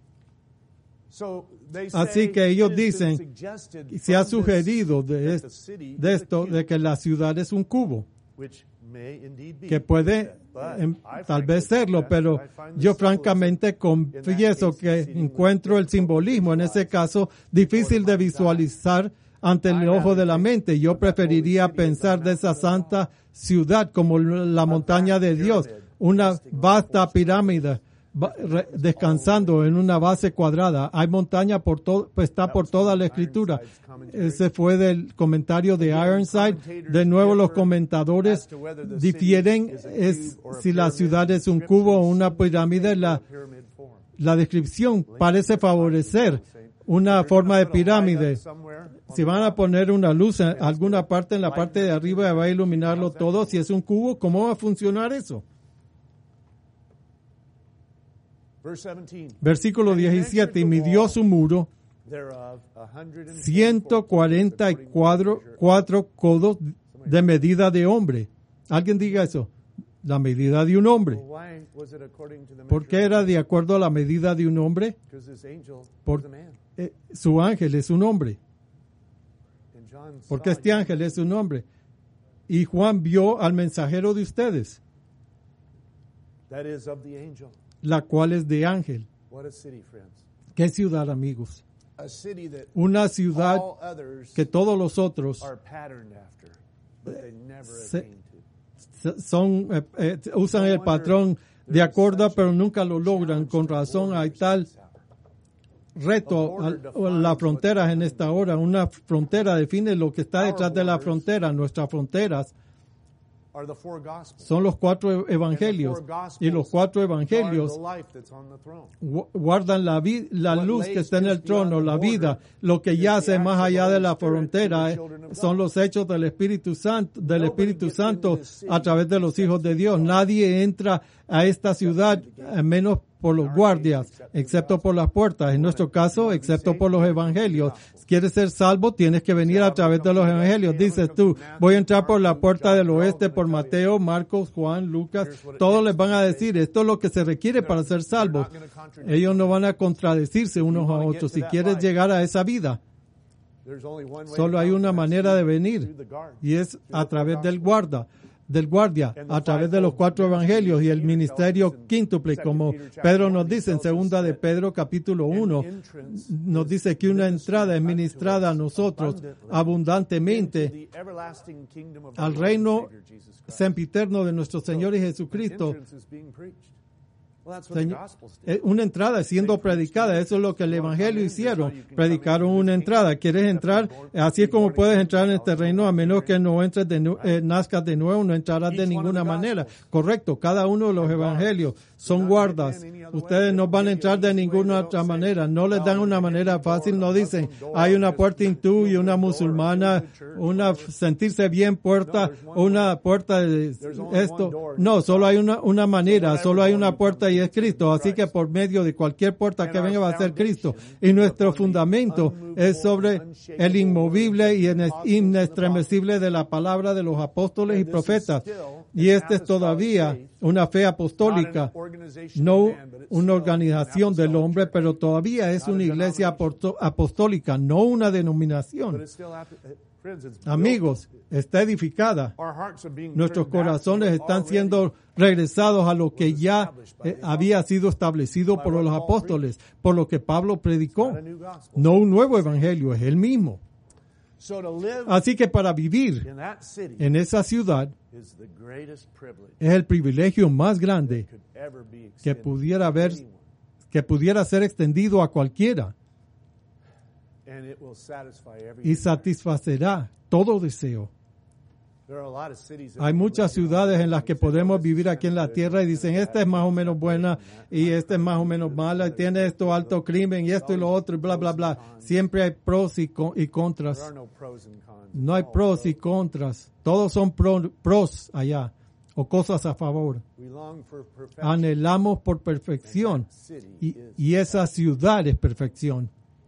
Así que ellos dicen, se ha sugerido de, es- de esto, de que la ciudad es un cubo, que puede em, tal vez serlo, pero yo francamente confieso que encuentro el simbolismo en ese caso difícil de visualizar ante el ojo de la mente. Yo preferiría pensar de esa santa ciudad como la montaña de Dios, una vasta pirámide va- re- descansando en una base cuadrada. Hay montaña por todo, pues está por toda la escritura. Ese fue del comentario de Ironside. De nuevo, los comentadores difieren es si la ciudad es un cubo o una pirámide. La, la descripción parece favorecer una forma de pirámide. Si van a poner una luz en alguna parte en la parte de arriba, va a iluminarlo todo. Si es un cubo, ¿cómo va a funcionar eso? Versículo diecisiete, y midió su muro ciento cuarenta y cuatro cuatro codos de medida de hombre. ¿Alguien diga eso? La medida de un hombre. ¿Por qué era de acuerdo a la medida de un hombre? Por, eh, su ángel es un hombre. Porque este ángel es un hombre. Y Juan vio al mensajero de ustedes, la cual es de ángel. ¿Qué ciudad, amigos? Una ciudad que todos los otros se- se- son eh, eh, usan el patrón de acuerdo, pero nunca lo logran. Con razón hay tal reto a, a las fronteras en esta hora. Una frontera define lo que está detrás de la frontera. Nuestras fronteras son los cuatro evangelios, y los cuatro evangelios gu- guardan la, vi- la luz que está en el trono, la vida. Lo que yace más allá de la frontera eh, son los hechos del Espíritu Santo, del Espíritu Santo a través de los hijos de Dios. Nadie entra a esta ciudad eh, menos por los guardias, excepto por las puertas. En nuestro caso, excepto por los evangelios. Si quieres ser salvo, tienes que venir a través de los evangelios. Dices tú, voy a entrar por la puerta del oeste, por Mateo, Marcos, Juan, Lucas. Todos les van a decir, esto es lo que se requiere para ser salvos. Ellos no van a contradecirse unos a otros. Si quieres llegar a esa vida, solo hay una manera de venir, y es a través del guarda, del guardia, a través de los cuatro evangelios y el ministerio quíntuple, como Pedro nos dice en segunda de Pedro capítulo uno, nos dice que una entrada es ministrada a nosotros abundantemente al reino sempiterno de nuestro Señor y Jesucristo. Well, that's what the Señor, Gospels did. eh, una entrada siendo predicada, eso es lo que el Evangelio hicieron, predicaron una entrada. ¿Quieres entrar? Así es como puedes entrar en este reino, a menos que no entres de nu- eh, nazcas de nuevo, no entrarás de ninguna manera. Correcto, cada uno de los evangelios son guardas. Ustedes no van a entrar de ninguna otra manera, no les dan una manera fácil, no dicen, hay una puerta hindú y una musulmana, una sentirse bien puerta, una puerta de esto. No, solo hay una, una manera, solo hay una puerta y es Cristo. Así que por medio de cualquier puerta que venga va a ser Cristo. Y nuestro fundamento es sobre el inmovible y inestremecible de la palabra de los apóstoles y profetas. Y esta es todavía una fe apostólica, no una organización del hombre, pero todavía es una iglesia aposto- apostólica, no una denominación. Amigos, está edificada. Nuestros corazones están siendo regresados a lo que ya eh, había sido establecido por los apóstoles, por lo que Pablo predicó. No un nuevo evangelio, es el mismo. Así que para vivir en esa ciudad es el privilegio más grande que pudiera haber, que pudiera ser extendido a cualquiera y satisfacerá todo deseo. Hay muchas ciudades en las que podemos vivir aquí en la tierra y dicen, esta es más o menos buena y esta es más o menos mala y tiene esto alto crimen y esto y lo otro y bla, bla, bla. Siempre hay pros y, con, y contras. No hay pros y contras. Todos son pro, pros allá o cosas a favor. Anhelamos por perfección y, y esa ciudad es perfección.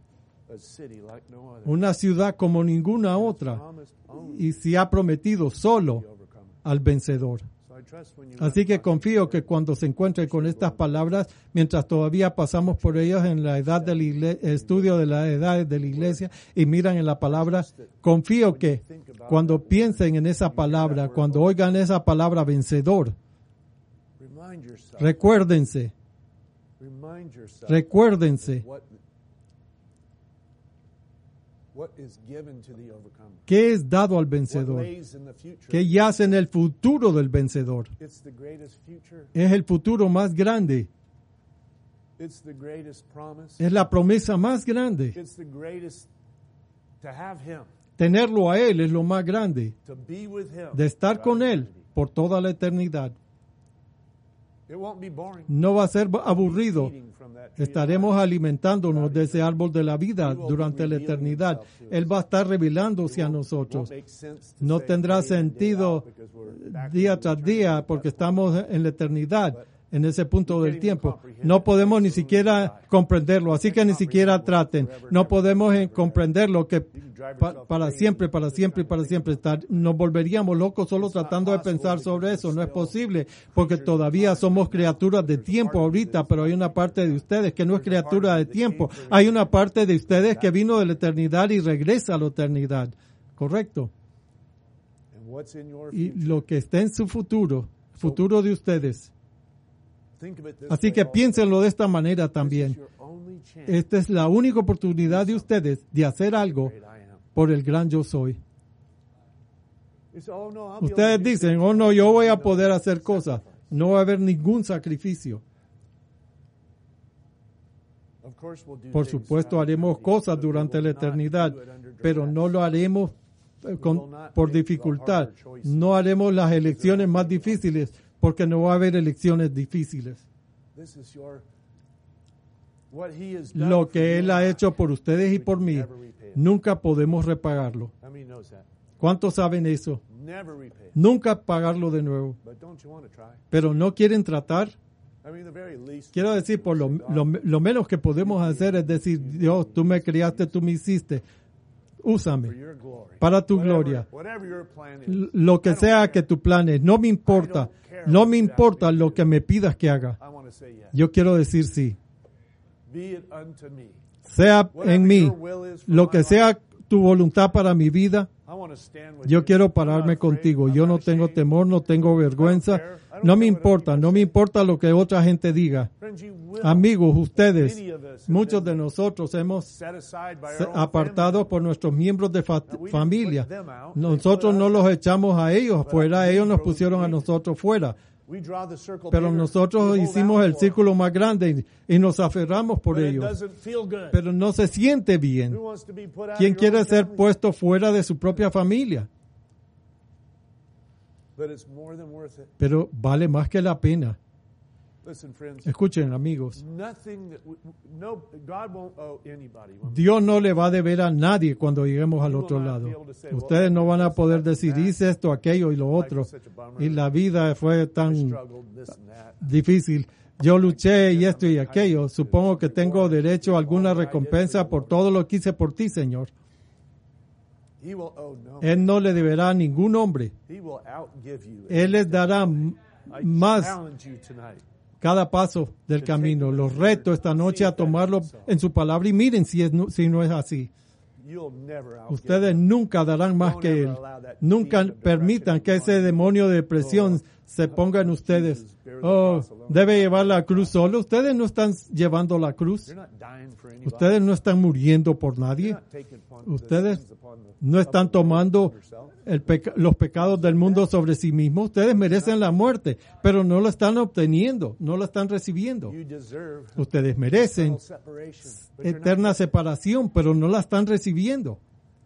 Una ciudad como ninguna otra y se ha prometido solo al vencedor. Así que confío que cuando se encuentren con estas palabras, mientras todavía pasamos por ellas en la edad del igle- estudio de las edades de la iglesia y miran en la palabra, confío que cuando piensen en esa palabra, cuando oigan esa palabra vencedor, recuérdense, recuérdense ¿qué es dado al vencedor? ¿Qué yace en el futuro del vencedor? Es el futuro más grande. Es la promesa más grande. Tenerlo a Él es lo más grande. De estar con Él por toda la eternidad. No va a ser aburrido. Estaremos alimentándonos de ese árbol de la vida durante la eternidad. Él va a estar revelándose a nosotros. No tendrá sentido día tras día porque estamos en la eternidad, en ese punto del tiempo. No podemos ni siquiera comprenderlo, así que ni siquiera traten. No podemos eh, comprender lo que pa, para siempre, para siempre y para siempre. Estar, nos volveríamos locos solo tratando de pensar sobre eso. No es posible, porque todavía somos criaturas de tiempo ahorita, pero hay una parte de ustedes que no es criatura de tiempo. Hay una parte de ustedes que vino de la eternidad y regresa a la eternidad. ¿Correcto? Y lo que está en su futuro, futuro de ustedes. Así que piénsenlo de esta manera también. Esta es la única oportunidad de ustedes de hacer algo por el gran yo soy. Ustedes dicen, oh no, yo voy a poder hacer cosas. No va a haber ningún sacrificio. Por supuesto, haremos cosas durante la eternidad, pero no lo haremos con, por dificultad. No haremos las elecciones más difíciles, porque no va a haber elecciones difíciles. Lo que Él ha hecho por ustedes y por mí, nunca podemos repagarlo. ¿Cuántos saben eso? Nunca pagarlo de nuevo. Pero no quieren tratar. Quiero decir, por lo, lo, lo menos que podemos hacer es decir, Dios, tú me criaste, tú me hiciste. Úsame para tu gloria. Lo que sea que tú planes, no me importa. No me importa lo que me pidas que haga. Yo quiero decir sí. Sea en mí lo que sea tu voluntad para mi vida. Yo quiero pararme contigo. Yo no tengo temor, no tengo vergüenza. No me importa, no me importa lo que otra gente diga. Amigos, ustedes, muchos de nosotros hemos apartado por nuestros miembros de fa- familia. Nosotros no los echamos a ellos fuera, ellos nos pusieron a nosotros fuera. We draw the circle Pero bigger, nosotros we hold hicimos out el for círculo más grande y, y nos aferramos por But it ello. doesn't feel good. Pero no se siente bien. Who wants to be put out ¿Quién of your quiere own ser family? puesto fuera de su propia familia? But it's more than worth it. Pero vale más que la pena. Listen, friends. Escuchen, amigos. Nothing that we, no God won't owe anybody. When Dios no le va a deber a nadie cuando lleguemos al otro lado. Ustedes no van a poder decir, hice esto, aquello y lo otro. Y la vida fue we tan struggled, this and that. difícil. Yo luché y esto y aquello. Supongo que tengo derecho a alguna recompensa por todo lo que hice por ti, Señor. He will owe no. Él no le deberá a ningún hombre. He will outgive you. Él les dará m- I más challenge you tonight. cada paso del camino. Los reto esta noche a tomarlo en su palabra y miren si, es, no- si no es así. You'll never outgive Ustedes him. nunca darán más que Él. Nunca permitan que ese demonio de depresión se ponga en ustedes. Oh, debe llevar la cruz solo. Ustedes no están llevando la cruz. You're not dying for anybody. Ustedes no están muriendo por You're nadie. not taking upon the Ustedes sins upon the- no están tomando el peca- los pecados del mundo sobre sí mismos. Ustedes merecen la muerte, pero no lo están obteniendo, no lo están recibiendo. You deserve Ustedes merecen eternal separation, but you're not. eterna separación, pero no la están recibiendo.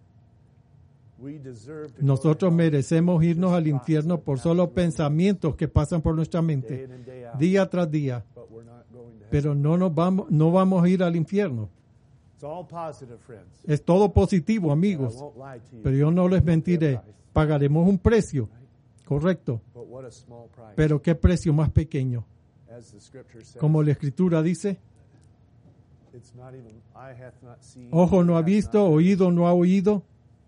We deserve to go Nosotros to hell merecemos irnos al infierno por solo pensamientos que pasan por nuestra day mente in and day out, día tras día, but we're not going to hell. pero no nos vamos, no vamos a ir al infierno. It's all positive, friends. Es todo positivo, I amigos, won't lie to you. pero yo no les mentiré. Pagaremos un precio, correcto, But what a small price. pero qué precio más pequeño. As the scripture says, Como la Escritura dice, it's not even eye hath not seen, ojo no ha hath visto, not heard, oído no ha oído,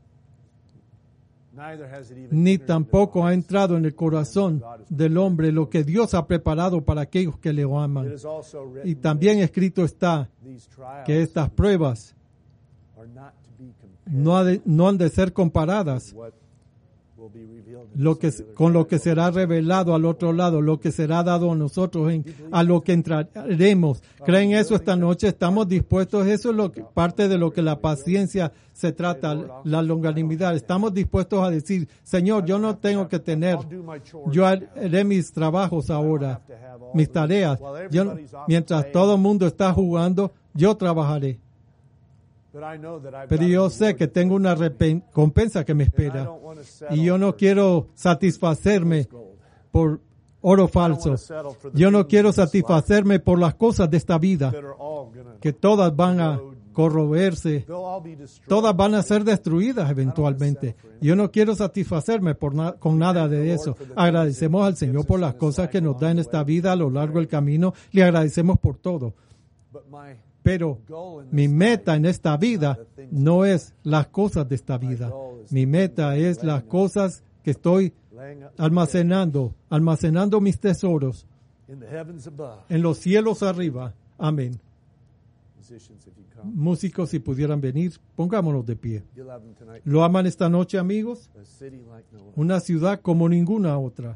neither has it even ni entered into the tampoco ha hearts entrado en el corazón del hombre lo que Dios ha preparado para aquellos que le It aman. is also written Y también escrito está that these trials que estas pruebas are not to be compared no, ha de- no han de ser comparadas with what will be revealed in lo the que, other con lo side. que será revelado al otro lado, lo que será dado a nosotros, en, a lo que entraremos. ¿Creen eso esta noche? ¿Estamos dispuestos? Eso es lo que, parte de lo que la paciencia se trata, la longanimidad. Estamos dispuestos a decir, Señor, yo no tengo que tener, I'll do my chores yo now. haré mis trabajos ahora, have to have all mis the- tareas. while Yo, everybody's off mientras playing. todo el mundo está jugando, yo trabajaré. But I know that I've Pero got yo a sé reward que tengo una recompensa que me and I espera. don't want to settle Y yo no for quiero satisfacerme gold. por oro I don't falso. want to settle for the Yo no things quiero in this life satisfacerme por las cosas de esta vida, that are all gonna- que todas van a corroerse, they'll all be destroyed. todas van a ser destruidas eventualmente. Yo no quiero satisfacerme por na- con nada de eso. Agradecemos al Señor por las cosas que nos da en esta vida a lo largo del camino. Le agradecemos por todo. But my Pero goal in mi this meta life en esta vida no es las cosas de esta vida. Mi meta es las cosas que estoy laying up almacenando, almacenando mis tesoros in the heavens above. en los cielos arriba. Amén. Musicians, if you come, Músicos, si pudieran venir, pongámonos de pie. you'll have them tonight. ¿Lo aman esta noche, amigos? A city like no other. Una ciudad como ninguna otra.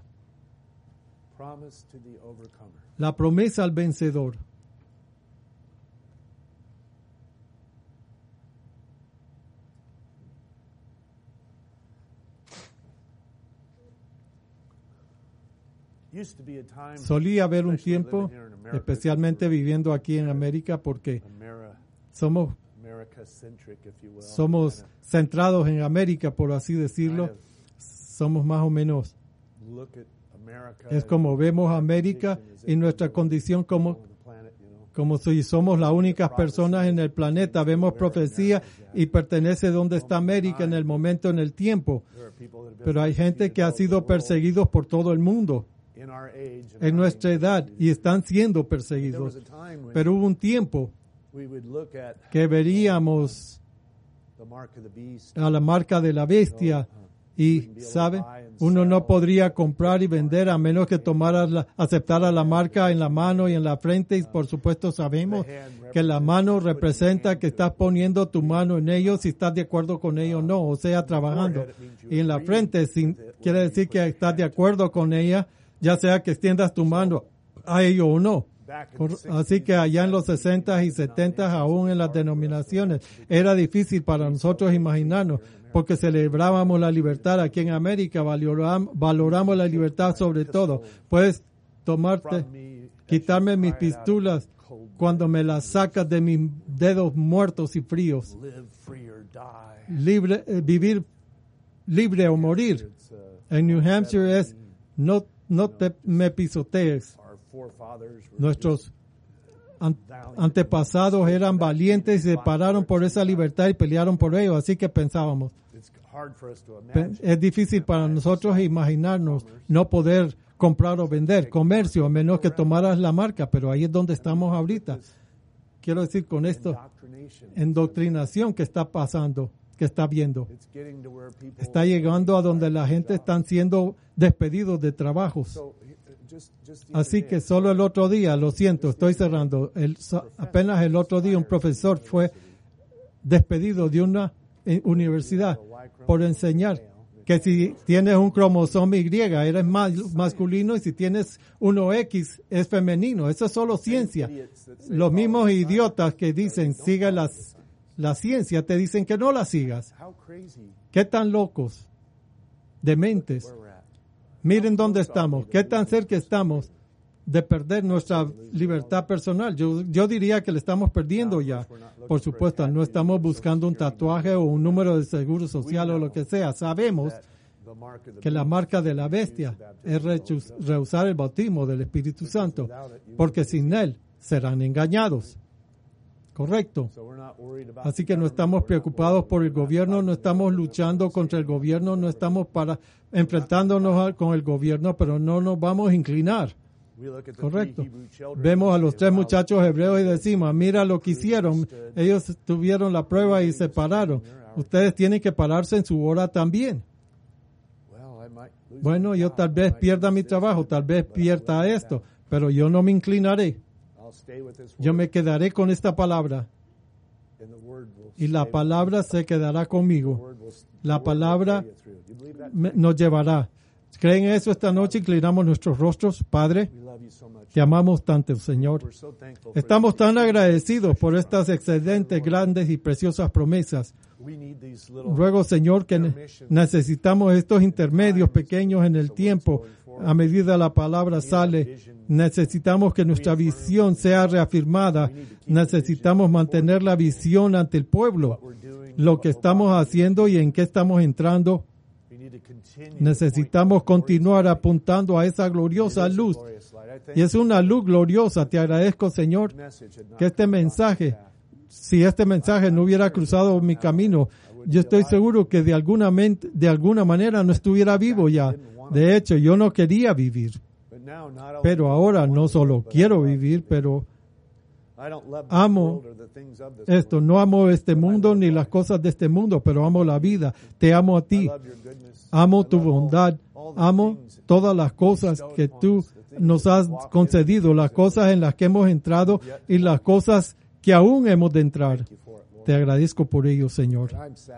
Promise to the overcomer. La promesa al vencedor. Used to be a time Solía haber un especially tiempo, living here in America, especialmente viviendo aquí en América, porque Ameri- somos, America-centric, if you will. somos Kinda- centrados en América, por así decirlo. kind Somos más o menos, of look at America es and como vemos a our América condition as y if nuestra we're condición como, on the planet, you know. como si somos las únicas personas en el planeta. Vemos profecía y pertenece donde está América en el momento, en el tiempo. There are people that have been Pero hay gente que ha persecuted sido all over the world perseguidos por todo el mundo in our age and en our nuestra age. edad y están siendo There was perseguidos. a time when Pero hubo un tiempo we would look at que veríamos the mark of the beast. a la marca de la bestia y, ¿sabe? Uno no podría comprar y vender a menos que tomara la, aceptara la marca en la mano y en la frente, y por supuesto sabemos que la mano representa que estás poniendo tu mano en ellos si estás de acuerdo con ellos o no, o sea, trabajando. Y en la frente sin- quiere decir que estás de acuerdo con ella, ya sea que extiendas tu mano a ellos o no. Back in Cor- the Así que allá en los sixties, sesenta y setenta, aún en las denominaciones, era difícil para nosotros imaginarnos. porque celebrábamos la libertad aquí en América, valoram- valoramos la libertad sobre todo. Puedes tomarte, quitarme mis pistolas cuando me las sacas de mis dedos muertos y fríos. Libre, eh, vivir libre o morir. En New Hampshire es no, no te me pisotees. Nuestros an- antepasados eran valientes y se pararon por esa libertad y pelearon por ello. Así que pensábamos, pe- es difícil para nosotros imaginarnos no poder comprar o vender, comercio, a menos que tomaras la marca, pero ahí es donde estamos ahorita. Quiero decir con esto, endoctrinación que está pasando, que está viendo. Está llegando a donde la gente está siendo despedidos de trabajos. Así que solo el otro día, lo siento, estoy cerrando, el, apenas el otro día un profesor fue despedido de una eh, universidad por enseñar que si tienes un cromosoma Y eres más masculino y si tienes uno X es femenino. Eso es solo ciencia. Los mismos idiotas que dicen siga las, la ciencia te dicen que no la sigas. ¿Qué tan locos, dementes? Miren dónde estamos. ¿Qué tan cerca estamos de perder nuestra libertad personal? Yo, yo diría que le estamos perdiendo ya. Por supuesto, no estamos buscando un tatuaje o un número de seguro social o lo que sea. Sabemos que la marca de la bestia es rechuz- rehusar el bautismo del Espíritu Santo, porque sin él serán engañados. Correcto. Así que no estamos preocupados por el gobierno, no estamos luchando contra el gobierno, no estamos para enfrentándonos con el gobierno, pero no nos vamos a inclinar. Correcto. Vemos a los tres muchachos hebreos y decimos, mira lo que hicieron. Ellos tuvieron la prueba y se pararon. Ustedes tienen que pararse en su hora también. Bueno, yo tal vez pierda mi trabajo, tal vez pierda esto, pero yo no me inclinaré. Yo me quedaré con esta palabra. Y la palabra se quedará conmigo. La palabra me, nos llevará. ¿Creen eso esta noche? Inclinamos nuestros rostros. Padre, te amamos tanto, Señor. Estamos tan agradecidos por estas excelentes, grandes y preciosas promesas. Ruego, Señor, que ne- necesitamos estos intermedios pequeños en el tiempo. A medida la palabra sale, necesitamos que nuestra visión sea reafirmada. Necesitamos mantener la visión ante el pueblo. Lo que estamos haciendo y en qué estamos entrando. Necesitamos continuar apuntando a esa gloriosa luz. Y es una luz gloriosa. Te agradezco, Señor, que este mensaje, si este mensaje no hubiera cruzado mi camino, yo estoy seguro que de alguna, mente, de alguna manera no estuviera vivo ya. De hecho, yo no quería vivir. Pero ahora no solo quiero vivir, pero amo esto. No amo este mundo ni las cosas de este mundo, pero amo la vida. Te amo a ti. Amo tu bondad. Amo todas las cosas que tú nos has concedido, las cosas en las que hemos entrado y las cosas que aún hemos de entrar. Te agradezco por ello, Señor.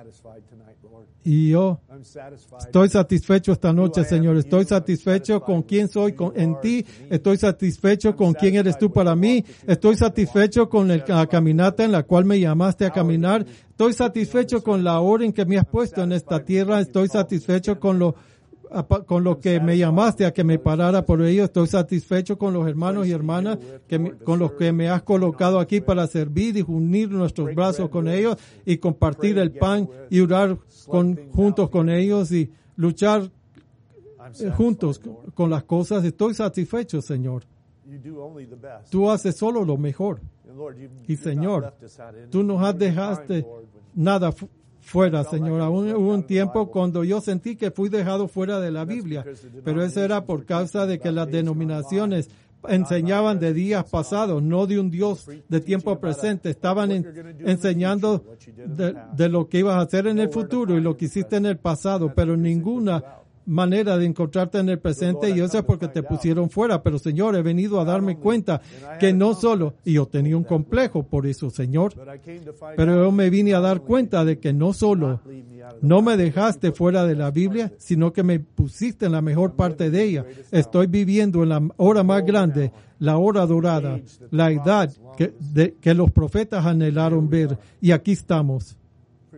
Y yo estoy satisfecho esta noche, Señor. Estoy satisfecho con quién soy con, en ti. Estoy satisfecho con quién eres tú para mí. Estoy satisfecho con el, la caminata en la cual me llamaste a caminar. Estoy satisfecho con la hora en que me has puesto en esta tierra. Estoy satisfecho con lo con lo que me llamaste a que me parara por ello. Estoy satisfecho con los hermanos y hermanas que me, con los que me has colocado aquí para servir y unir nuestros brazos con ellos y compartir el pan y orar con, juntos con ellos y luchar eh, juntos con, con las cosas. Estoy satisfecho, Señor. Tú haces solo lo mejor. Y, Señor, tú nos has dejaste nada fu- fuera, Señor. Aún hubo un tiempo cuando yo sentí que fui dejado fuera de la Biblia, pero eso era por causa de que las denominaciones enseñaban de días pasados, no de un Dios de tiempo presente. Estaban en, enseñando de, de lo que ibas a hacer en el futuro y lo que hiciste en el pasado, pero ninguna manera de encontrarte en el presente, y eso es porque te pusieron fuera. Pero, Señor, he venido a darme cuenta que no solo, y yo tenía un complejo por eso, Señor, pero yo me vine a dar cuenta de que no solo no me dejaste fuera de la Biblia, sino que me pusiste en la mejor parte de ella. Estoy viviendo en la hora más grande, la hora dorada, la edad que, de, que los profetas anhelaron ver, y aquí estamos.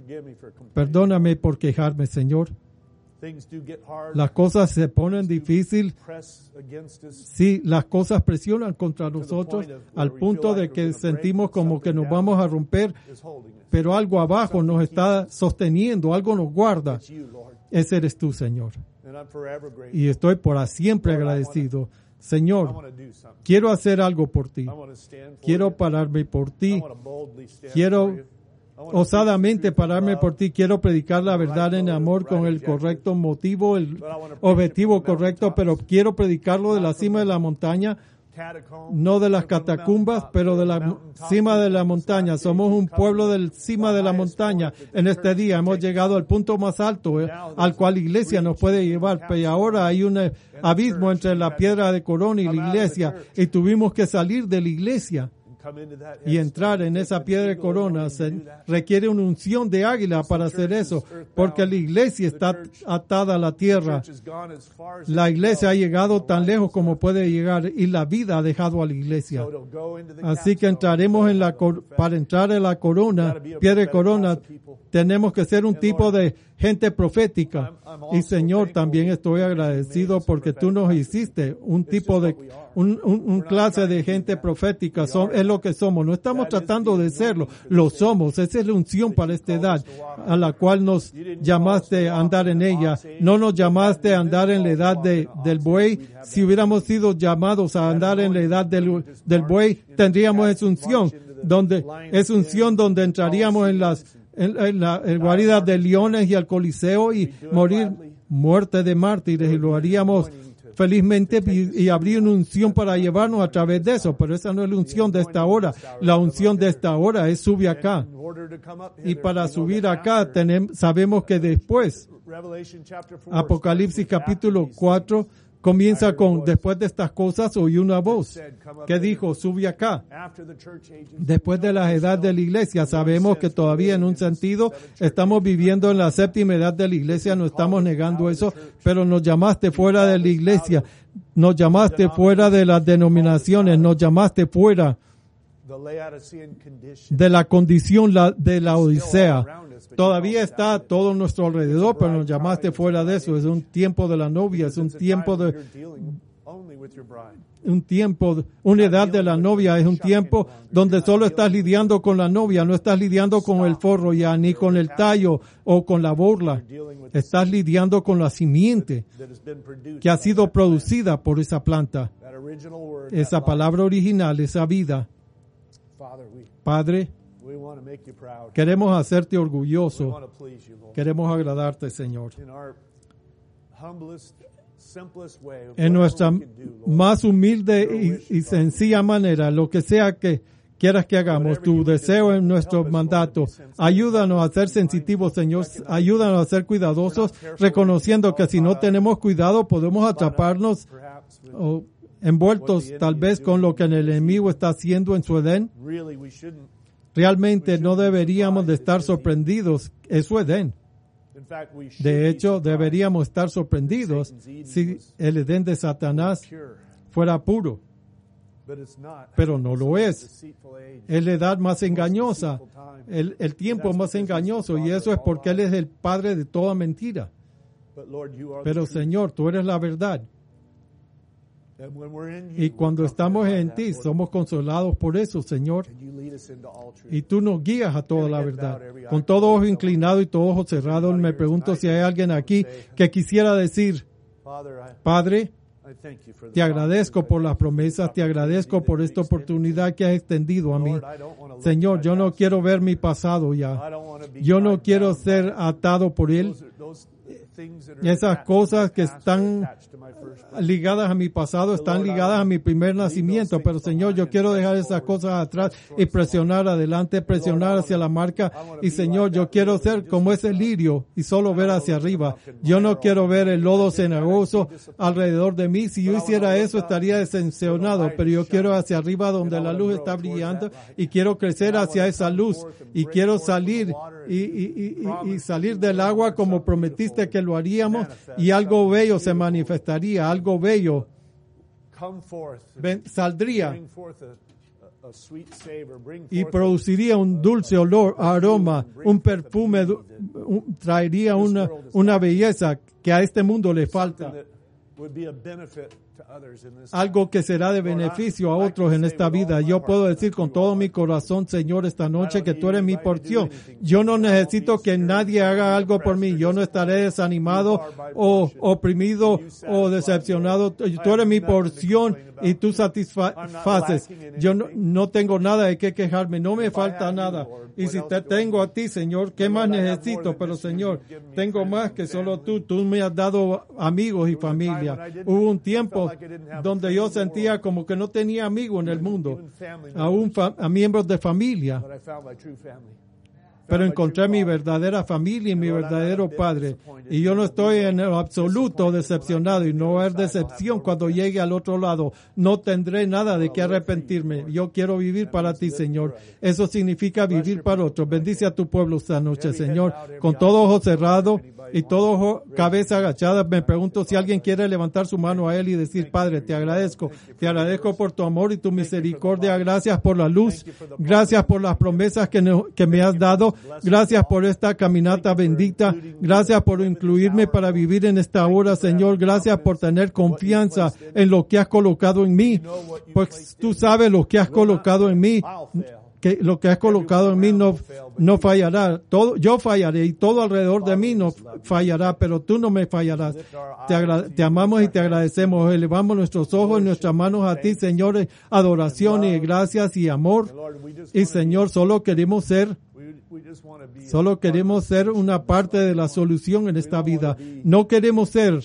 forgive me for complaining. Perdóname por quejarme, Señor. Things do get hard. Las cosas se ponen difíciles. Press against us. Sí, las cosas presionan contra nosotros al punto de que sentimos como que nos vamos a romper, Is holding us. pero algo abajo nos está sosteniendo, algo nos guarda. It's you, Lord. Ese eres tú, Señor. And I'm forever grateful. Y estoy por siempre agradecido. I Señor, want to do something. quiero hacer algo por ti. I want to stand for Quiero you. pararme por I ti. want to boldly stand Quiero for you. I want to osadamente preach the truth pararme in por love. ti. Quiero predicar la verdad en amor con el correcto motivo, el objetivo correcto, pero quiero predicarlo de la cima de la montaña, Catacombs, no de las from the catacumbas, mountaintop, pero de from la the mountaintop cima to de the la mountaintop. montaña. Somos un pueblo del cima de la montaña. En este día hemos llegado al punto más alto, eh, al cual la iglesia nos puede llevar. Pero ahora hay un eh, abismo entre la piedra de corona y la iglesia, y tuvimos que salir de la iglesia Come into that y entrar en esa piedra de corona. Se requiere una unción de águila para hacer eso, porque la iglesia está atada a la tierra. church has gone as far as La it iglesia ha can go. llegado tan lejos como puede llegar, y la vida ha dejado a la iglesia. So it'll go into the Así que capstone. entraremos en la cor- para entrar en la corona, piedra de corona, tenemos que ser un tipo de gente profética. Y Señor, también estoy agradecido porque tú nos hiciste un tipo de, un, un, un clase de gente profética. Son, es lo que somos. No estamos tratando de serlo, lo somos. Esa es la unción para esta edad a la cual nos llamaste a andar en ella. No nos llamaste a andar en la edad de, del buey. Si hubiéramos sido llamados a andar en la edad del, del buey, tendríamos esa unción, donde es unción donde entraríamos en las en, en la en guaridas de leones y al coliseo y morir muerte de mártires, y lo haríamos felizmente, y, y habría una unción para llevarnos a través de eso. Pero esa no es la unción de esta hora. La unción de esta hora es sube acá, In order to come up y hither, para we know subir that acá after tenemos, sabemos que después Revelation chapter four, Apocalipsis starts with capítulo after these cuatro comienza con después de estas cosas oí una voz que dijo sube acá. things. After the church ages, Después de la edad de la iglesia, sabemos que todavía en un sentido estamos viviendo en la séptima edad de la iglesia, no estamos negando eso, pero nos llamaste fuera de la iglesia, nos llamaste fuera de las denominaciones, nos llamaste fuera the Laodicean condition. de la condición la- de la Odisea. Todavía está a todo nuestro alrededor, pero nos llamaste fuera de eso. Es un tiempo de la novia, es un It's a tiempo time de when you're dealing only with your bride. un tiempo, una edad de la novia, es un tiempo donde solo estás lidiando con la novia, no estás lidiando con el forro ya, ni con el tallo o con la borla. Dealing with the Estás lidiando con la simiente that has been produced que ha by sido that producida por esa planta, That original word, esa that palabra original, esa vida. life. Father, we, Padre, we want to make you proud. queremos hacerte We orgulloso, want to please you, Lord. queremos agradarte, Señor. In our humblest, simplest way, of En whatever nuestra we can do, Lord. más humilde y, y sencilla manera, lo que sea que quieras que hagamos, tu deseo en nuestro mandato, ayúdanos a ser sensitivos, Señor, ayúdanos a ser cuidadosos, reconociendo que si no tenemos cuidado podemos atraparnos Perhaps with- o envueltos tal vez con lo que el enemigo está haciendo en su Edén. really we shouldn't. Realmente no deberíamos de estar sorprendidos, es su Edén. In fact, we should De be hecho, surprised deberíamos estar sorprendidos si el Edén de Satanás pure, fuera puro, but it's not. pero no lo es. Deceitful age. Es la edad más engañosa, el, el tiempo más engañoso, y eso es porque Él es el padre de toda mentira. But Lord, you are Pero the truth. Señor, tú eres la verdad, And when we're in you, y cuando we're estamos comforted en by ti that, Lord. somos consolados por eso, Señor, And you lead us into all truth. y tú nos guías a toda la verdad. Con todo ojo inclinado y todo ojo cerrado, me pregunto si hay alguien aquí que quisiera decir, Father, I, Padre, I thank you for the te agradezco por las promesas, te agradezco por esta oportunidad que has extendido a mí. Lord, I don't want to look Señor, at yo my no past. quiero ver mi pasado I ya. don't want to be Yo no tied quiero down ser by atado por Él. those- those things that are Esas attached to cosas my que past are están attached to my first birth. ligadas a mi pasado están ligadas a mi primer nacimiento, pero Señor, yo quiero dejar esas cosas atrás y presionar adelante, presionar hacia la marca, y Señor, yo quiero ser como ese lirio y solo ver hacia arriba. Yo no quiero ver el lodo cenagoso alrededor de mí. Si yo hiciera eso estaría decepcionado, pero yo quiero hacia arriba donde la luz está brillando, y quiero crecer hacia esa luz, y quiero salir y, y- y- y salir del agua como prometiste que lo haríamos, y algo bello se manifestaría, algo bello Come forth, ven- saldría, bring forth a, a sweet savor, bring y forth produciría un dulce olor, aroma, un perfume, un- traería una, una belleza que a este mundo le something falta. that would be a benefit to others in this Algo que será de beneficio a otros en esta vida. Yo puedo decir con todo mi corazón, Señor, esta noche que tú eres mi porción. Yo no necesito que nadie haga algo por mí. Yo no estaré desanimado o oprimido o decepcionado. Tú eres mi porción y tú satisfaces. Yo no, no tengo nada de qué quejarme. No me falta nada. Y si te tengo a ti, Señor, ¿qué más necesito? Pero, Señor, tengo más que solo tú. Tú me has dado amigos y familia. Hubo un tiempo donde yo sentía como que no tenía amigos en el mundo, aún fa- a miembros de familia, but I found my true family. pero encontré mi verdadera familia y mi verdadero padre. Y yo no estoy en lo absoluto decepcionado y no va a haber decepción cuando llegue al otro lado. No tendré nada de qué arrepentirme. Yo quiero vivir para ti, Señor. Eso significa vivir para otros. Bendice a tu pueblo esta noche, Señor. Con todo ojo cerrado y todo ojo, cabeza agachada, me pregunto si alguien quiere levantar su mano a Él y decir, Padre, te agradezco. Te agradezco por tu amor y tu misericordia. Gracias por la luz. Gracias por las promesas que, no- que me has dado. Gracias por esta caminata bendita. Gracias por incluirme para vivir en esta hora, Señor. Gracias por tener confianza en lo que has colocado en mí. Pues tú sabes lo que has colocado en mí. Que lo que has colocado en mí no, no fallará. Todo, yo fallaré y todo alrededor de mí no fallará, pero tú no me fallarás. Te, agra- te amamos y te agradecemos. Elevamos nuestros ojos y nuestras manos a ti, Señor, en adoración y gracias y amor. Y Señor, solo queremos ser Solo queremos ser una parte de la solución en esta vida. No queremos ser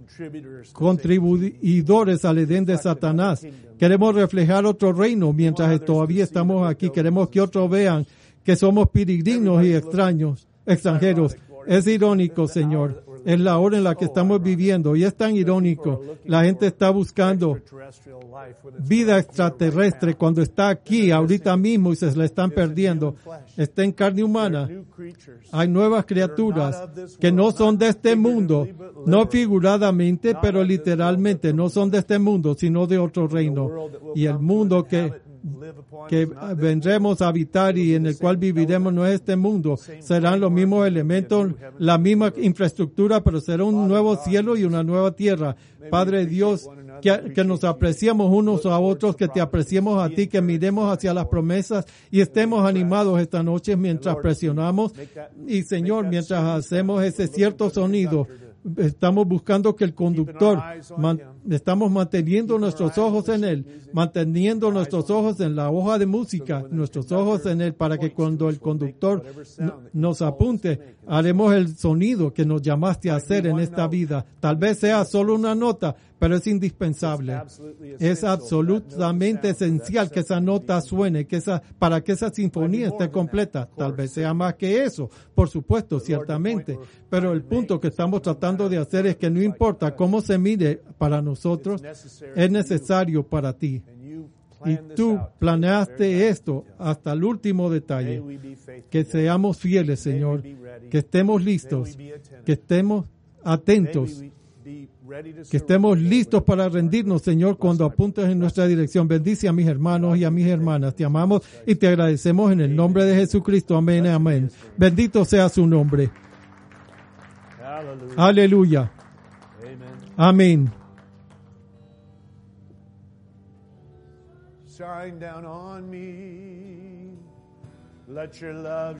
contribuidores al Edén de Satanás. Queremos reflejar otro reino mientras todavía estamos aquí. Queremos que otros vean que somos peregrinos y extraños, extranjeros. Es irónico, Señor. Es la hora en la que estamos viviendo y es tan irónico. La gente está buscando vida extraterrestre cuando está aquí ahorita mismo y se la están perdiendo. Está en carne humana. Hay nuevas criaturas que no son de este mundo, no figuradamente, pero literalmente no son de este mundo, sino de otro reino. Y el mundo que que vendremos a habitar y en el cual viviremos no es este mundo. Serán los mismos elementos, la misma infraestructura, pero será un nuevo cielo y una nueva tierra. Padre Dios, que, que nos apreciemos unos a otros, que te apreciemos a ti, que miremos hacia las promesas y estemos animados esta noche mientras presionamos. Y Señor, mientras hacemos ese cierto sonido, estamos buscando que el conductor, man, estamos manteniendo nuestros ojos en él, manteniendo nuestros ojos en la hoja de música, nuestros ojos en él, para que cuando el conductor no, nos apunte, haremos el sonido que nos llamaste a hacer en esta vida. Tal vez sea solo una nota, pero es indispensable. Es absolutamente esencial que esa nota suene, que esa, para que esa sinfonía esté completa. Tal vez sea más que eso, por supuesto, ciertamente. Pero el punto que estamos tratando de hacer es que no importa cómo se mire para nosotros, es necesario para ti. Y tú planeaste esto hasta el último detalle. Que seamos fieles, Señor. Que estemos listos. Que estemos atentos. Que estemos listos para rendirnos, Señor, cuando apuntes en nuestra dirección. Bendice a mis hermanos y a mis hermanas. Te amamos y te agradecemos en el nombre de Jesucristo. Amén, amén. Bendito sea su nombre. Aleluya. Amén. Shine down on me. Let your love